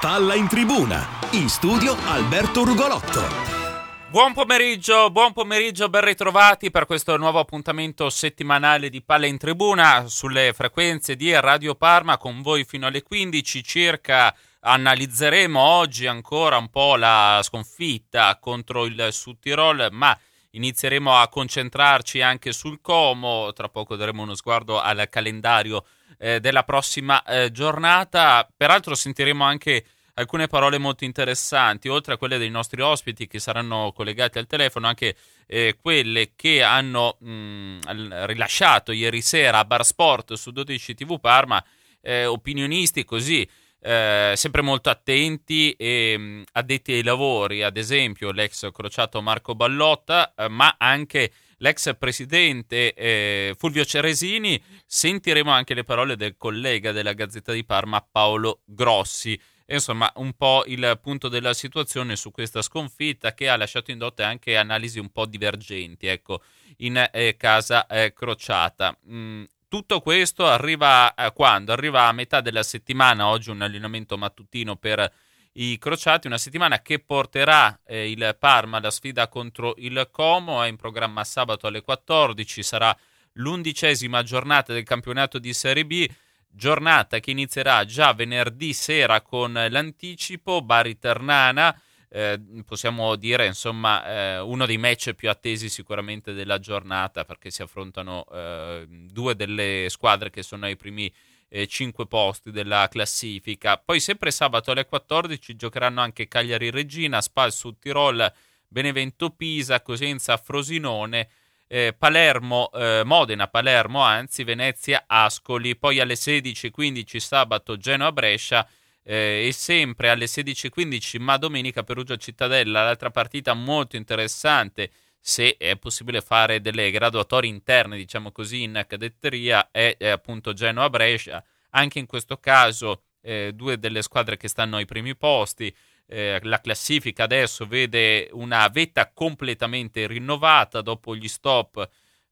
Palla in Tribuna. In studio Alberto Rugolotto. Buon pomeriggio, ben ritrovati per questo nuovo appuntamento settimanale di Palla in Tribuna sulle frequenze di Radio Parma, con voi fino alle 15 circa. Analizzeremo oggi ancora un po' la sconfitta contro il Südtirol, ma inizieremo a concentrarci anche sul Como. Tra poco daremo uno sguardo al calendario della prossima giornata. Peraltro sentiremo anche alcune parole molto interessanti, oltre a quelle dei nostri ospiti che saranno collegati al telefono, anche quelle che hanno rilasciato ieri sera a Bar Sport su 12 TV Parma, opinionisti così, sempre molto attenti e addetti ai lavori, ad esempio l'ex crociato Marco Ballotta, ma anche l'ex presidente Fulvio Ceresini. Sentiremo anche le parole del collega della Gazzetta di Parma Paolo Grossi. Insomma, un po' il punto della situazione su questa sconfitta, che ha lasciato indotte anche analisi un po' divergenti, ecco, in casa crociata. Tutto questo arriva quando? Arriva a metà della settimana. Oggi un allenamento mattutino per i crociati, una settimana che porterà il Parma alla sfida contro il Como. È in programma sabato alle 14, sarà l'11ª giornata del campionato di Serie B, giornata che inizierà già venerdì sera con l'anticipo Bari-Ternana. Possiamo dire, insomma, uno dei match più attesi sicuramente della giornata, perché si affrontano due delle squadre che sono ai primi 5 posti della classifica. Poi sempre sabato alle 14 giocheranno anche Cagliari-Reggina, Spal Südtirol, Benevento-Pisa, Cosenza-Frosinone, Palermo, Modena-Palermo, anzi Venezia-Ascoli. Poi alle 16:15 sabato Genoa-Brescia, e sempre alle 16:15 ma domenica Perugia-Cittadella. L'altra partita molto interessante, se è possibile fare delle graduatorie interne, diciamo così, in cadetteria, è appunto Genoa-Brescia. Anche in questo caso due delle squadre che stanno ai primi posti. La classifica adesso vede una vetta completamente rinnovata dopo gli stop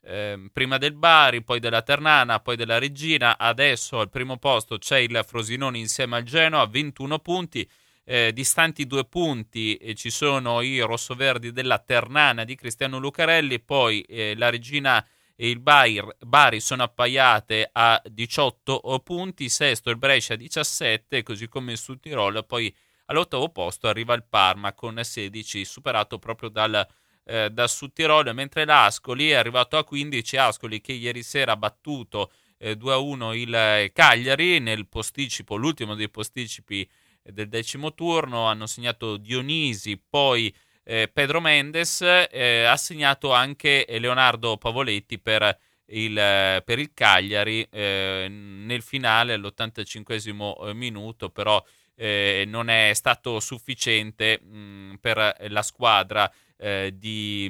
prima del Bari, poi della Ternana, poi della Reggina. Adesso al primo posto c'è il Frosinone insieme al Genoa, 21 punti, distanti 2 punti ci sono i rossoverdi della Ternana di Cristiano Lucarelli. Poi la Reggina e il Bari sono appaiate a 18 punti, sesto il Brescia 17, così come il Südtirol. Poi all'8º posto arriva il Parma con 16, superato proprio dal Südtirol, mentre l'Ascoli è arrivato a 15. Ascoli che ieri sera ha battuto 2-1 il Cagliari nel posticipo, l'ultimo dei posticipi del 10° turno. Hanno segnato Dionisi, poi Pedro Mendes, ha segnato anche Leonardo Pavoletti per il Cagliari nel finale all'85° minuto, però non è stato sufficiente per la squadra di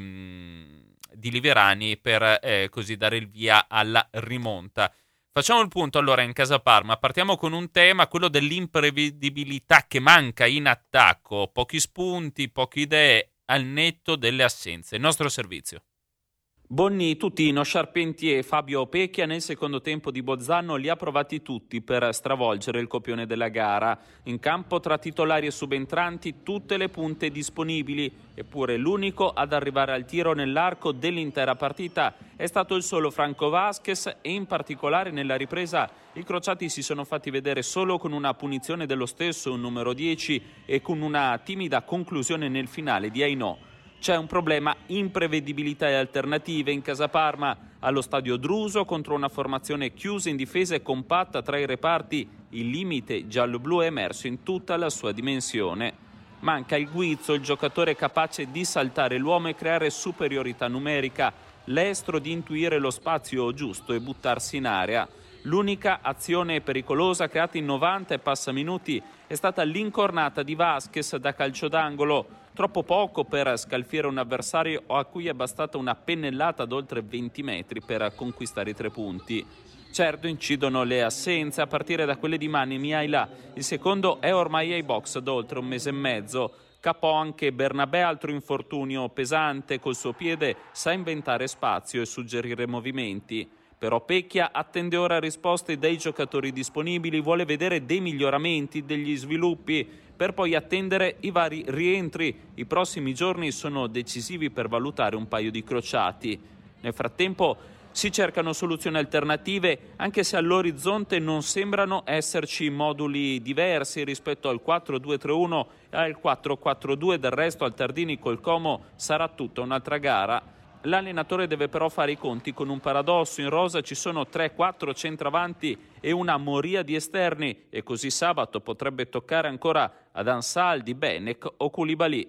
Liverani per così dare il via alla rimonta. Facciamo il punto allora in casa Parma. Partiamo con un tema, quello dell'imprevedibilità che manca in attacco. Pochi spunti, poche idee al netto delle assenze. Il nostro servizio. Bonni, Tutino, Charpentier e Fabio Pecchia nel secondo tempo di Bolzano li ha provati tutti per stravolgere il copione della gara. In campo tra titolari e subentranti tutte le punte disponibili, eppure l'unico ad arrivare al tiro nell'arco dell'intera partita è stato il solo Franco Vasquez, e in particolare nella ripresa i crociati si sono fatti vedere solo con una punizione dello stesso, un numero 10, e con una timida conclusione nel finale di Ainò. C'è un problema imprevedibilità e alternative in casa Parma. Allo stadio Druso, contro una formazione chiusa in difesa e compatta tra i reparti, il limite giallo-blu è emerso in tutta la sua dimensione. Manca il guizzo, il giocatore capace di saltare l'uomo e creare superiorità numerica, l'estro di intuire lo spazio giusto e buttarsi in area. L'unica azione pericolosa creata in 90 e passa minuti è stata l'incornata di Vasquez da calcio d'angolo, troppo poco per scalfire un avversario a cui è bastata una pennellata ad oltre 20 metri per conquistare i 3 punti. Certo incidono le assenze, a partire da quelle di Mani Miailà. Il secondo è ormai ai box da oltre un mese e mezzo. Capò anche Bernabé, altro infortunio pesante, col suo piede sa inventare spazio e suggerire movimenti. Però Pecchia attende ora risposte dai giocatori disponibili, vuole vedere dei miglioramenti, degli sviluppi, per poi attendere i vari rientri. I prossimi giorni sono decisivi per valutare un paio di crociati. Nel frattempo si cercano soluzioni alternative, anche se all'orizzonte non sembrano esserci moduli diversi rispetto al 4-2-3-1 e al 4-4-2. Del resto al Tardini col Como sarà tutta un'altra gara. L'allenatore deve però fare i conti con un paradosso: in rosa ci sono 3-4 centravanti e una moria di esterni, e così sabato potrebbe toccare ancora ad Ansaldi, Benek o Koulibaly.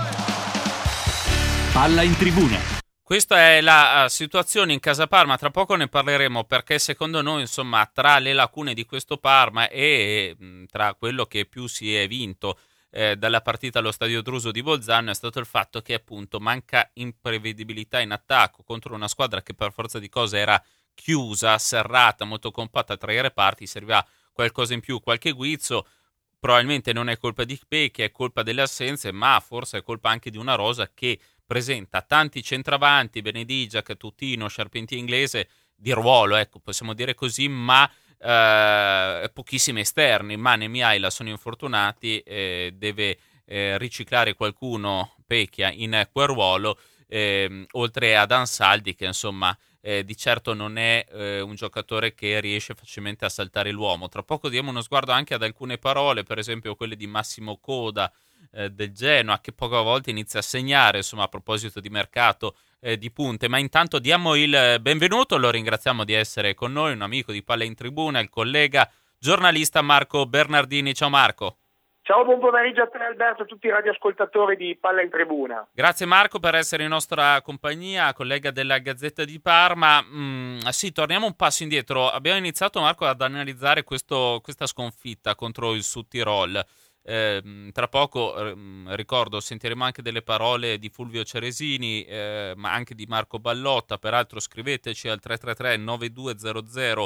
Palla in tribuna. Questa è la situazione in casa Parma, tra poco ne parleremo, perché secondo noi, insomma, tra le lacune di questo Parma e tra quello che più si è vinto dalla partita allo Stadio Druso di Bolzano è stato il fatto che appunto manca imprevedibilità in attacco contro una squadra che per forza di cose era chiusa, serrata, molto compatta tra i reparti. Serviva qualcosa in più, qualche guizzo. Probabilmente non è colpa di Pecchia, è colpa delle assenze, ma forse è colpa anche di una rosa che presenta tanti centravanti, Benedigia, Tutino, Charpentier inglese, di ruolo, ecco, possiamo dire così, ma pochissimi esterni. Mane e Miaila sono infortunati, deve riciclare qualcuno Pecchia in quel ruolo, oltre ad Ansaldi che insomma di certo non è un giocatore che riesce facilmente a saltare l'uomo. Tra poco diamo uno sguardo anche ad alcune parole, per esempio quelle di Massimo Coda del Genoa, che poche volte inizia a segnare, insomma, a proposito di mercato di punte. Ma intanto diamo il benvenuto, lo ringraziamo di essere con noi, un amico di Palla in Tribuna, il collega giornalista Marco Bernardini. Ciao Marco. Ciao, buon pomeriggio a te Alberto, a tutti i radioascoltatori di Palla in Tribuna. Grazie Marco per essere in nostra compagnia, collega della Gazzetta di Parma. Sì, torniamo un passo indietro. Abbiamo iniziato, Marco, ad analizzare questa sconfitta contro il Sud Tirol. Tra poco, ricordo, sentiremo anche delle parole di Fulvio Ceresini, ma anche di Marco Ballotta. Peraltro scriveteci al 333 9200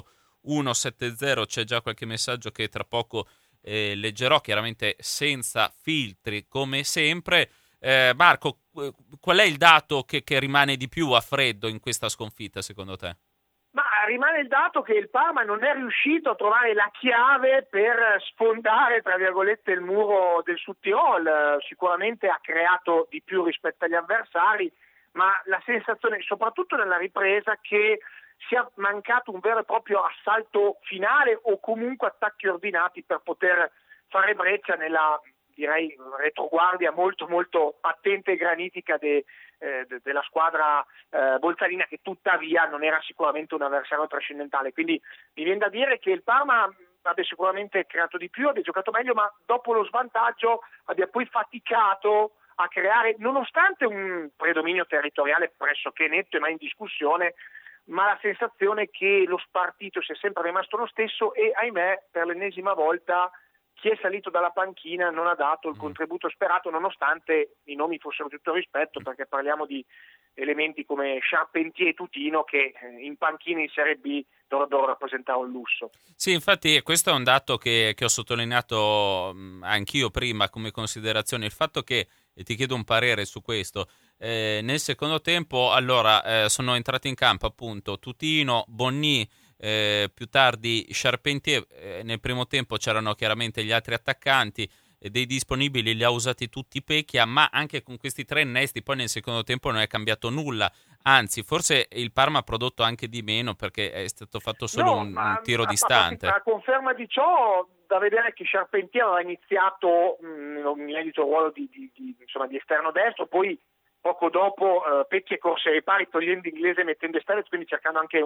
170, c'è già qualche messaggio che tra poco leggerò, chiaramente senza filtri come sempre. Marco, qual è il dato che rimane di più a freddo in questa sconfitta secondo te? Ma rimane il dato che il Parma non è riuscito a trovare la chiave per sfondare, tra virgolette, il muro del Sud Tirol. Sicuramente ha creato di più rispetto agli avversari, ma la sensazione, soprattutto nella ripresa, che sia mancato un vero e proprio assalto finale o comunque attacchi ordinati per poter fare breccia nella, direi, retroguardia molto molto attenta e granitica della squadra bolzanina, che tuttavia non era sicuramente un avversario trascendentale. Quindi mi viene da dire che il Parma abbia sicuramente creato di più, abbia giocato meglio, ma dopo lo svantaggio abbia poi faticato a creare, nonostante un predominio territoriale pressoché netto e mai in discussione, ma la sensazione che lo spartito sia sempre rimasto lo stesso e, ahimè, per l'ennesima volta chi è salito dalla panchina non ha dato il contributo sperato, nonostante i nomi fossero tutto rispetto, perché parliamo di elementi come Charpentier e Tutino che in panchina in Serie B dovrebbero rappresentare un lusso. Sì, infatti questo è un dato che ho sottolineato anch'io prima come considerazione, il fatto che, e ti chiedo un parere su questo, nel secondo tempo allora sono entrati in campo appunto Tutino, Bonny, più tardi Charpentier. Nel primo tempo c'erano chiaramente gli altri attaccanti, dei disponibili li ha usati tutti Pecchia, ma anche con questi tre innesti poi nel secondo tempo non è cambiato nulla, anzi forse il Parma ha prodotto anche di meno perché è stato fatto solo un tiro distante. A conferma di ciò, da vedere che Charpentier aveva iniziato nell'inedito ruolo di esterno destro, poi poco dopo Pecchia corse ai pari togliendo Inglese e mettendo Esteves, quindi cercando anche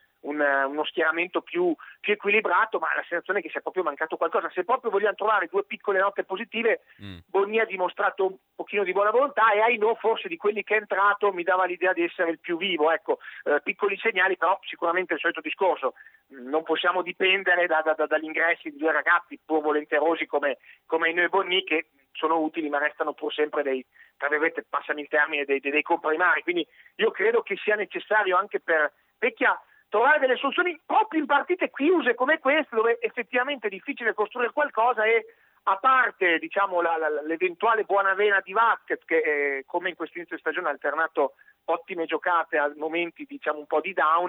uno schieramento più equilibrato, ma la sensazione è che sia proprio mancato qualcosa. Se proprio vogliamo trovare due piccole note positive, Bonny ha dimostrato un pochino di buona volontà e Aino, forse di quelli che è entrato, mi dava l'idea di essere il più vivo. Ecco, piccoli segnali, però sicuramente il solito discorso. Non possiamo dipendere dagli ingressi di due ragazzi pur volenterosi come Aino e Bonny, che sono utili ma restano pur sempre dei, tra virgolette, passami il termine, dei comprimari. Quindi io credo che sia necessario anche per Pecchia trovare delle soluzioni proprio in partite chiuse come queste, dove effettivamente è difficile costruire qualcosa, e a parte l'eventuale buona vena di Vázquez, che come in questo inizio di stagione ha alternato ottime giocate a momenti un po' di down,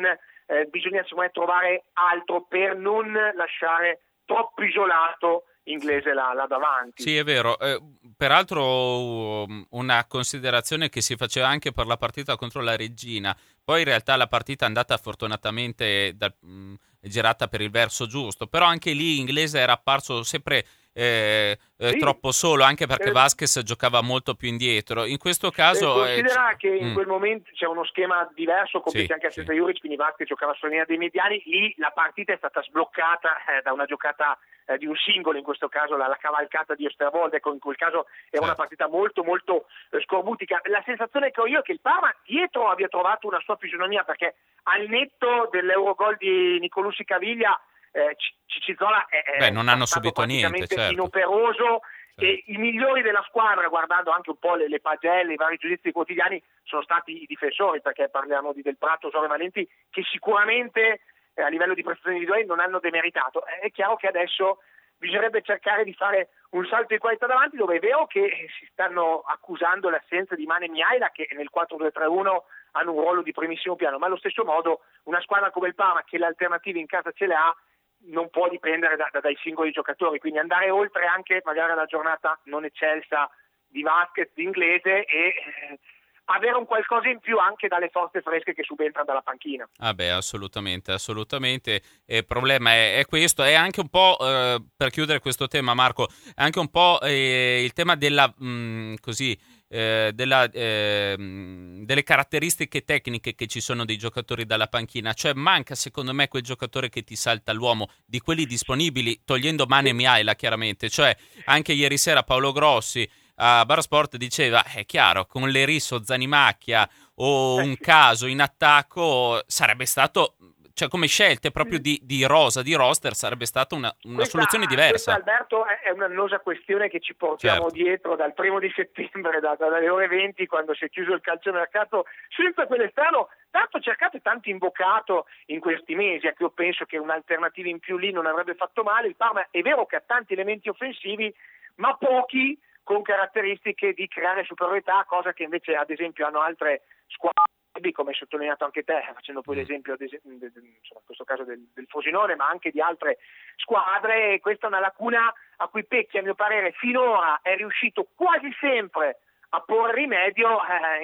bisogna secondo me trovare altro per non lasciare troppo isolato inglese là davanti. Sì, è vero. Peraltro una considerazione che si faceva anche per la partita contro la Reggina, poi in realtà la partita è andata fortunatamente girata per il verso giusto, però anche lì inglese era apparso sempre Sì. troppo solo, anche perché Vasquez giocava molto più indietro. In questo caso considera che in quel momento c'è uno schema diverso, compiti anche a senza Juric, quindi Vasquez giocava sulla linea dei mediani. Lì la partita è stata sbloccata da una giocata di un singolo, in questo caso la cavalcata di Osterwolde. In quel caso era una partita molto molto scorbutica. La sensazione che ho io è che il Parma dietro abbia trovato una sua fisionomia, perché al netto dell'Eurogol di Nicolussi Caviglia Ciccizola non hanno stato subito niente, inoperoso, e i migliori della squadra, guardando anche un po' le pagelle, i vari giudizi quotidiani, sono stati i difensori, perché parliamo di Del Prato, Giove Valenti, che sicuramente a livello di prestazioni individuali non hanno demeritato. È chiaro che adesso bisognerebbe cercare di fare un salto di qualità davanti, dove è vero che si stanno accusando l'assenza di Mane e Mihaila, che nel 4-2-3-1 hanno un ruolo di primissimo piano, ma allo stesso modo una squadra come il Parma, che le alternative in casa ce le ha, non può dipendere dai singoli giocatori, quindi andare oltre anche magari alla giornata non eccelsa di Vasquez, di Inglese, e avere un qualcosa in più anche dalle forze fresche che subentrano dalla panchina. Assolutamente. Il problema è questo, è anche un po', per chiudere questo tema, Marco, è anche un po' il tema della delle caratteristiche tecniche che ci sono dei giocatori dalla panchina, cioè manca secondo me quel giocatore che ti salta l'uomo, di quelli disponibili, togliendo Mane e Mihaila chiaramente, cioè anche ieri sera Paolo Grossi a Barasport diceva, è chiaro, con l'Erisso, Zanimacchia o un caso in attacco sarebbe stato, cioè come scelte proprio di rosa, di roster, sarebbe stata una soluzione diversa. Questa, Alberto, è un'annosa questione che ci portiamo dietro dal 1 settembre, dalle ore 20, quando si è chiuso il calciomercato, senza quell'esterno tanto cercato e tanto invocato in questi mesi, che io penso che un'alternativa in più lì non avrebbe fatto male. Il Parma è vero che ha tanti elementi offensivi, ma pochi con caratteristiche di creare superiorità, cosa che invece ad esempio hanno altre squadre, come hai sottolineato anche te, facendo poi l'esempio in questo caso del Frosinone, ma anche di altre squadre. Questa è una lacuna a cui Pecchi, a mio parere, finora è riuscito quasi sempre a porre rimedio.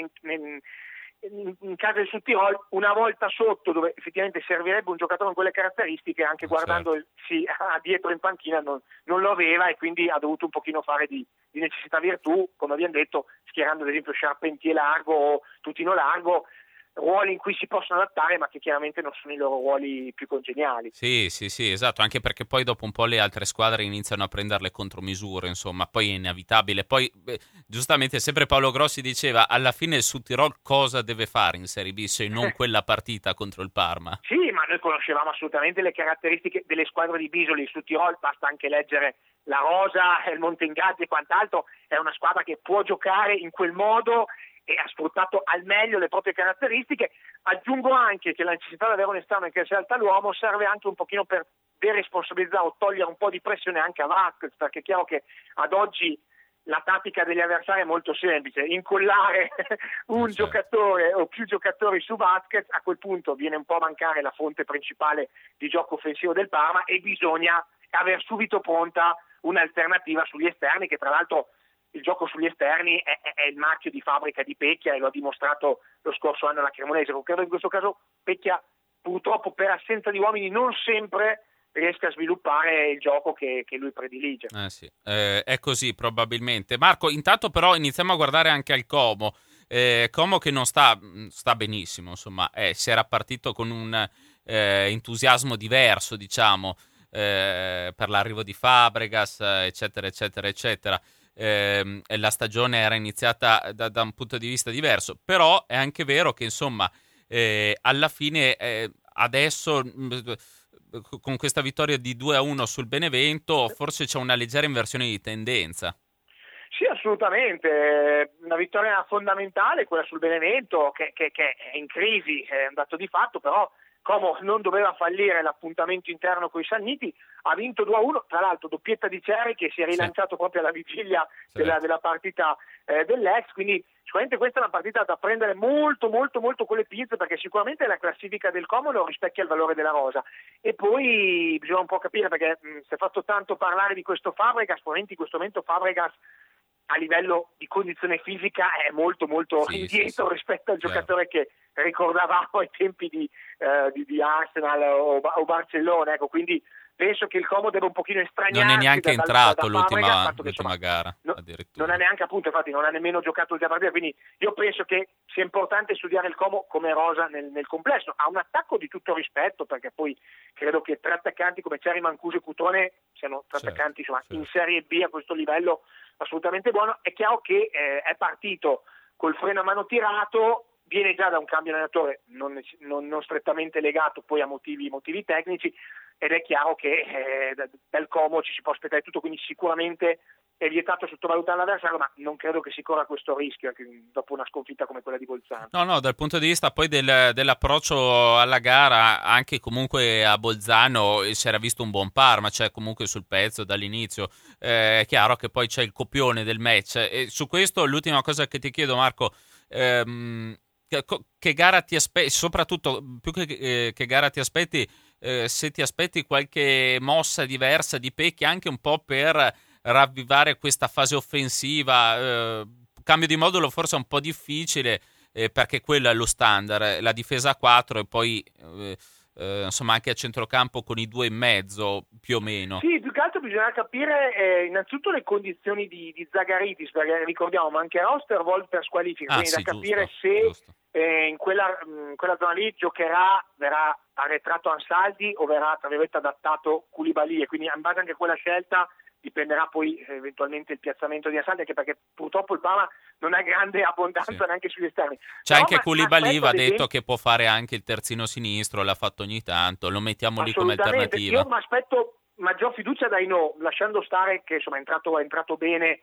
In caso del Südtirol, una volta sotto, dove effettivamente servirebbe un giocatore con quelle caratteristiche, anche guardando dietro in panchina non lo aveva, e quindi ha dovuto un pochino fare di necessità virtù, come abbiamo detto, schierando ad esempio Charpentier largo o Tutino largo, ruoli in cui si possono adattare, ma che chiaramente non sono i loro ruoli più congeniali. Sì, esatto, anche perché poi dopo un po' le altre squadre iniziano a prendere le contromisure, insomma, poi è inevitabile. Poi, giustamente, sempre Paolo Grossi diceva, alla fine il Südtirol cosa deve fare in Serie B se non quella partita contro il Parma? Sì, ma noi conoscevamo assolutamente le caratteristiche delle squadre di Bisoli. Il Südtirol, basta anche leggere la rosa, il Montengazzi e quant'altro, è una squadra che può giocare in quel modo e ha sfruttato al meglio le proprie caratteristiche. Aggiungo anche che la necessità di avere un esterno che si alta l'uomo serve anche un pochino per deresponsabilizzare o togliere un po' di pressione anche a Vasquez, perché è chiaro che ad oggi la tattica degli avversari è molto semplice: incollare un giocatore o più giocatori su Vasquez. A quel punto viene un po' a mancare la fonte principale di gioco offensivo del Parma e bisogna aver subito pronta un'alternativa sugli esterni, che tra l'altro il gioco sugli esterni è il marchio di fabbrica di Pecchia, e lo ha dimostrato lo scorso anno alla Cremonese. Credo in questo caso Pecchia, purtroppo per assenza di uomini, non sempre riesca a sviluppare il gioco che lui predilige. È così probabilmente. Marco, intanto però iniziamo a guardare anche al Como. Como che non sta benissimo, insomma, si era partito con un entusiasmo diverso, diciamo, per l'arrivo di Fabregas, eccetera. La stagione era iniziata da un punto di vista diverso, però è anche vero che insomma alla fine adesso con questa vittoria di 2-1 sul Benevento forse c'è una leggera inversione di tendenza. Sì, assolutamente, una vittoria fondamentale quella sul Benevento che è in crisi, è un dato di fatto, però Como non doveva fallire l'appuntamento interno con i Sanniti, ha vinto 2-1, tra l'altro doppietta di Cerri che si è rilanciato proprio alla vigilia della partita dell'ex, quindi sicuramente questa è una partita da prendere molto molto molto con le pinze, perché sicuramente la classifica del Como lo rispecchia il valore della rosa. E poi bisogna un po' capire, perché si è fatto tanto parlare di questo Fabregas, probabilmente in questo momento Fabregas a livello di condizione fisica è molto molto indietro rispetto al giocatore che ricordavamo ai tempi di Arsenal o Barcellona, ecco, quindi penso che il Como deve un pochino estraniarsi. Non è neanche entrato l'ultima gara, addirittura. Non ha neanche, appunto, infatti non ha nemmeno giocato l'ultima partita, quindi io penso che sia importante studiare il Como come rosa nel complesso. Ha un attacco di tutto rispetto, perché poi credo che tre attaccanti come Cerri, Mancuso e Cutrone siano tre attaccanti in Serie B a questo livello assolutamente buono. È chiaro che è partito col freno a mano tirato, viene già da un cambio allenatore non strettamente legato poi a motivi tecnici, ed è chiaro che dal Como ci si può aspettare tutto, quindi sicuramente è vietato sottovalutare l'avversario, ma non credo che si corra questo rischio dopo una sconfitta come quella di Bolzano. No, dal punto di vista poi dell'approccio alla gara, anche comunque a Bolzano si era visto un buon Parma, cioè comunque sul pezzo dall'inizio. È chiaro che poi c'è il copione del match, e su questo l'ultima cosa che ti chiedo, Marco, che gara ti aspetti, soprattutto più che gara ti aspetti, se ti aspetti qualche mossa diversa di Pecchi, anche un po' per ravvivare questa fase offensiva. Cambio di modulo forse è un po' difficile, perché quello è lo standard, la difesa a 4 e poi insomma anche a centrocampo con i 2 in mezzo più o meno. Sì, più che altro bisogna capire innanzitutto le condizioni di Zagaritis, perché ricordiamo mancherà Osterwold per squalifica, quindi da capire giusto. se in quella zona lì giocherà, verrà arretrato Ansaldi o verrà tra virgolette adattato Koulibaly, e quindi in base anche a quella scelta dipenderà poi eventualmente il piazzamento di Ansaldi, anche perché purtroppo il Parma non ha grande abbondanza neanche sugli esterni. C'è anche Koulibaly, va detto, che può fare anche il terzino sinistro, l'ha fatto ogni tanto, lo mettiamo lì come alternativa. Io mi aspetto maggior fiducia da Aino, lasciando stare che insomma è entrato bene.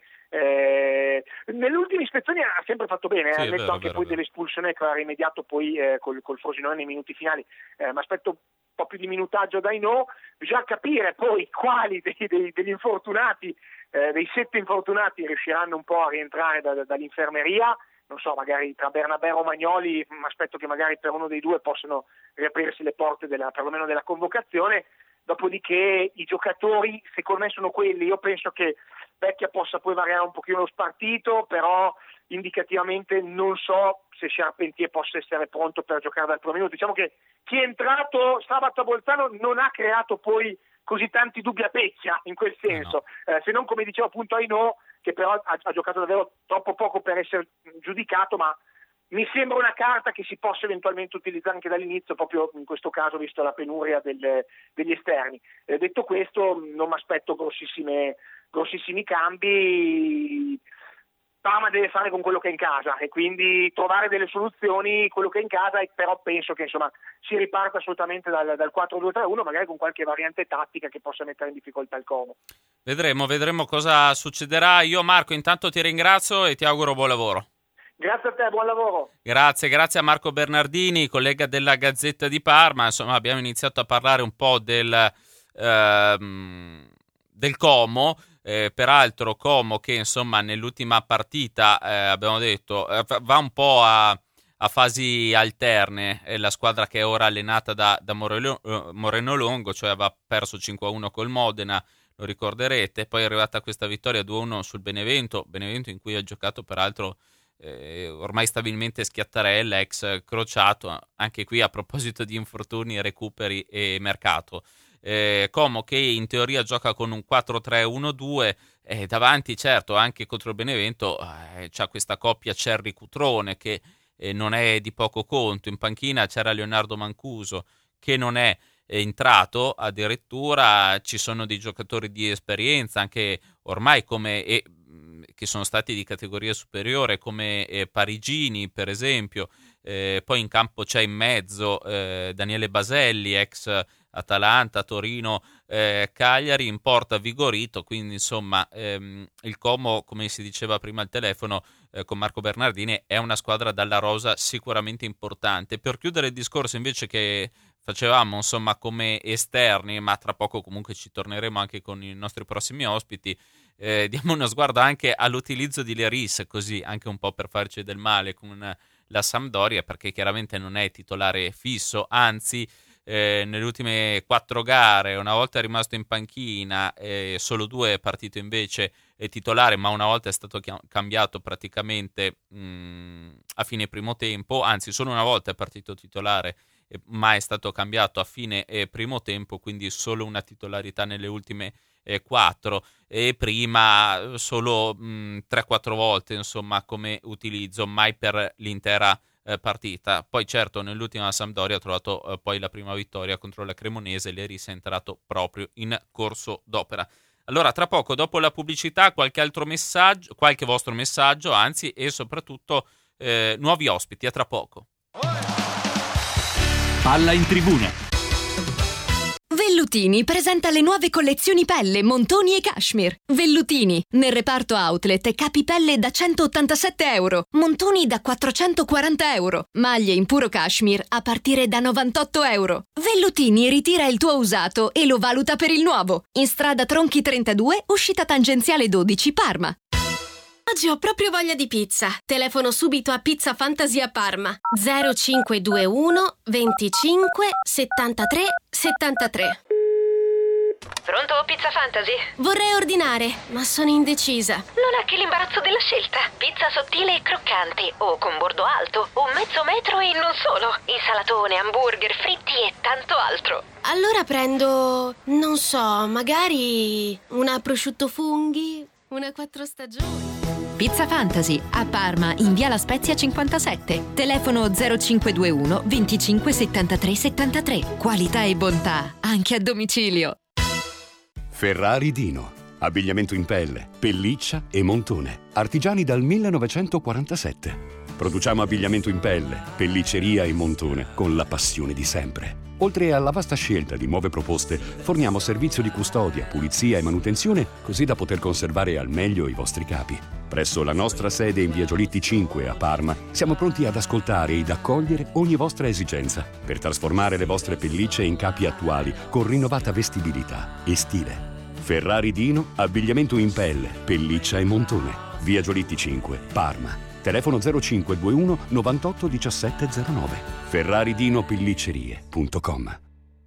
Nelle ultime ispezioni ha sempre fatto bene, ha detto anche poi dell'espulsione che ha rimediato poi col Frosinone nei minuti finali. Mi aspetto un po' più di minutaggio da Aino. Bisogna capire poi quali degli infortunati, dei 7 infortunati, riusciranno un po' a rientrare dall'infermeria. Non so, magari tra Bernabé e Romagnoli, mi aspetto che magari per uno dei due possano riaprirsi le porte perlomeno della convocazione. Dopodiché i giocatori secondo me sono quelli. Io penso che Vecchia possa poi variare un pochino lo spartito, però indicativamente non so se Charpentier possa essere pronto per giocare dal primo minuto. Diciamo che chi è entrato sabato a Bolzano non ha creato poi così tanti dubbi a Pecchia in quel senso, se non, come diceva appunto Aino, che però ha giocato davvero troppo poco per essere giudicato, ma mi sembra una carta che si possa eventualmente utilizzare anche dall'inizio, proprio in questo caso visto la penuria degli esterni. Detto questo, non mi aspetto grossissimi cambi. Parma deve fare con quello che è in casa e quindi trovare delle soluzioni, quello che è in casa, però penso che insomma si riparta assolutamente dal 4-2-3-1, magari con qualche variante tattica che possa mettere in difficoltà il Como. Vedremo cosa succederà. Io, Marco, intanto ti ringrazio e ti auguro buon lavoro. Grazie a te, buon lavoro. Grazie a Marco Bernardini, collega della Gazzetta di Parma. Insomma, abbiamo iniziato a parlare un po' del Como. Peraltro Como che insomma nell'ultima partita abbiamo detto va un po' a fasi alterne, la squadra che è ora allenata da Moreno Longo, cioè aveva perso 5-1 col Modena, lo ricorderete, poi è arrivata questa vittoria 2-1 sul Benevento in cui ha giocato peraltro ormai stabilmente Schiattarella, ex Crociato, anche qui a proposito di infortuni, recuperi e mercato. Como che in teoria gioca con un 4-3-1-2, davanti certo anche contro il Benevento c'ha questa coppia Cerri-Cutrone che non è di poco conto. In panchina c'era Leonardo Mancuso che non è entrato, addirittura ci sono dei giocatori di esperienza anche ormai che sono stati di categoria superiore come Parigini per esempio. Poi in campo c'è in mezzo Daniele Baselli, ex Atalanta, Torino, Cagliari, in porta Vigorito, quindi insomma il Como, come si diceva prima al telefono con Marco Bernardini, è una squadra dalla rosa sicuramente importante. Per chiudere il discorso invece che facevamo insomma come esterni, ma tra poco comunque ci torneremo anche con i nostri prossimi ospiti, diamo uno sguardo anche all'utilizzo di Leris, così anche un po' per farci del male con la Sampdoria, perché chiaramente non è titolare fisso, anzi nelle ultime 4 gare una volta è rimasto in panchina, solo 2 è partito invece titolare, ma una volta è stato cambiato praticamente a fine primo tempo, anzi solo una volta è partito titolare, ma è stato cambiato a fine primo tempo, quindi solo una titolarità nelle ultime 4, e prima solo 3-4 volte insomma come utilizzo, mai per l'intera partita. Poi certo nell'ultima Sampdoria ha trovato poi la prima vittoria contro la Cremonese, Leris è entrato proprio in corso d'opera. Allora tra poco, dopo la pubblicità, qualche altro messaggio, qualche vostro messaggio anzi, e soprattutto nuovi ospiti. A tra poco. Palla in tribuna. Vellutini presenta le nuove collezioni pelle, montoni e cashmere. Vellutini, nel reparto outlet, capi pelle da €187, montoni da €440, maglie in puro cashmere a partire da €98. Vellutini ritira il tuo usato e lo valuta per il nuovo. In strada Tronchi 32, uscita tangenziale 12, Parma. Oggi ho proprio voglia di pizza. Telefono subito a Pizza Fantasia Parma. 0521 25 73 73. Pronto, Pizza Fantasy? Vorrei ordinare, ma sono indecisa. Non è che l'imbarazzo della scelta. Pizza sottile e croccante, o con bordo alto, o mezzo metro e non solo. Insalatone, hamburger, fritti e tanto altro. Allora prendo, non so, magari una prosciutto funghi, una 4 stagioni. Pizza Fantasy, a Parma, in via La Spezia 57. Telefono 0521 25 73 73. Qualità e bontà, anche a domicilio. Ferrari Dino. Abbigliamento in pelle, pelliccia e montone. Artigiani dal 1947. Produciamo abbigliamento in pelle, pellicceria e montone con la passione di sempre. Oltre alla vasta scelta di nuove proposte, forniamo servizio di custodia, pulizia e manutenzione, così da poter conservare al meglio i vostri capi. Presso la nostra sede in via Giolitti 5 a Parma, siamo pronti ad ascoltare ed accogliere ogni vostra esigenza per trasformare le vostre pellicce in capi attuali con rinnovata vestibilità e stile. Ferrari Dino, abbigliamento in pelle, pelliccia e montone. Via Giolitti 5, Parma. Telefono 0521 98 1709. ferraridinopelliccerie.com.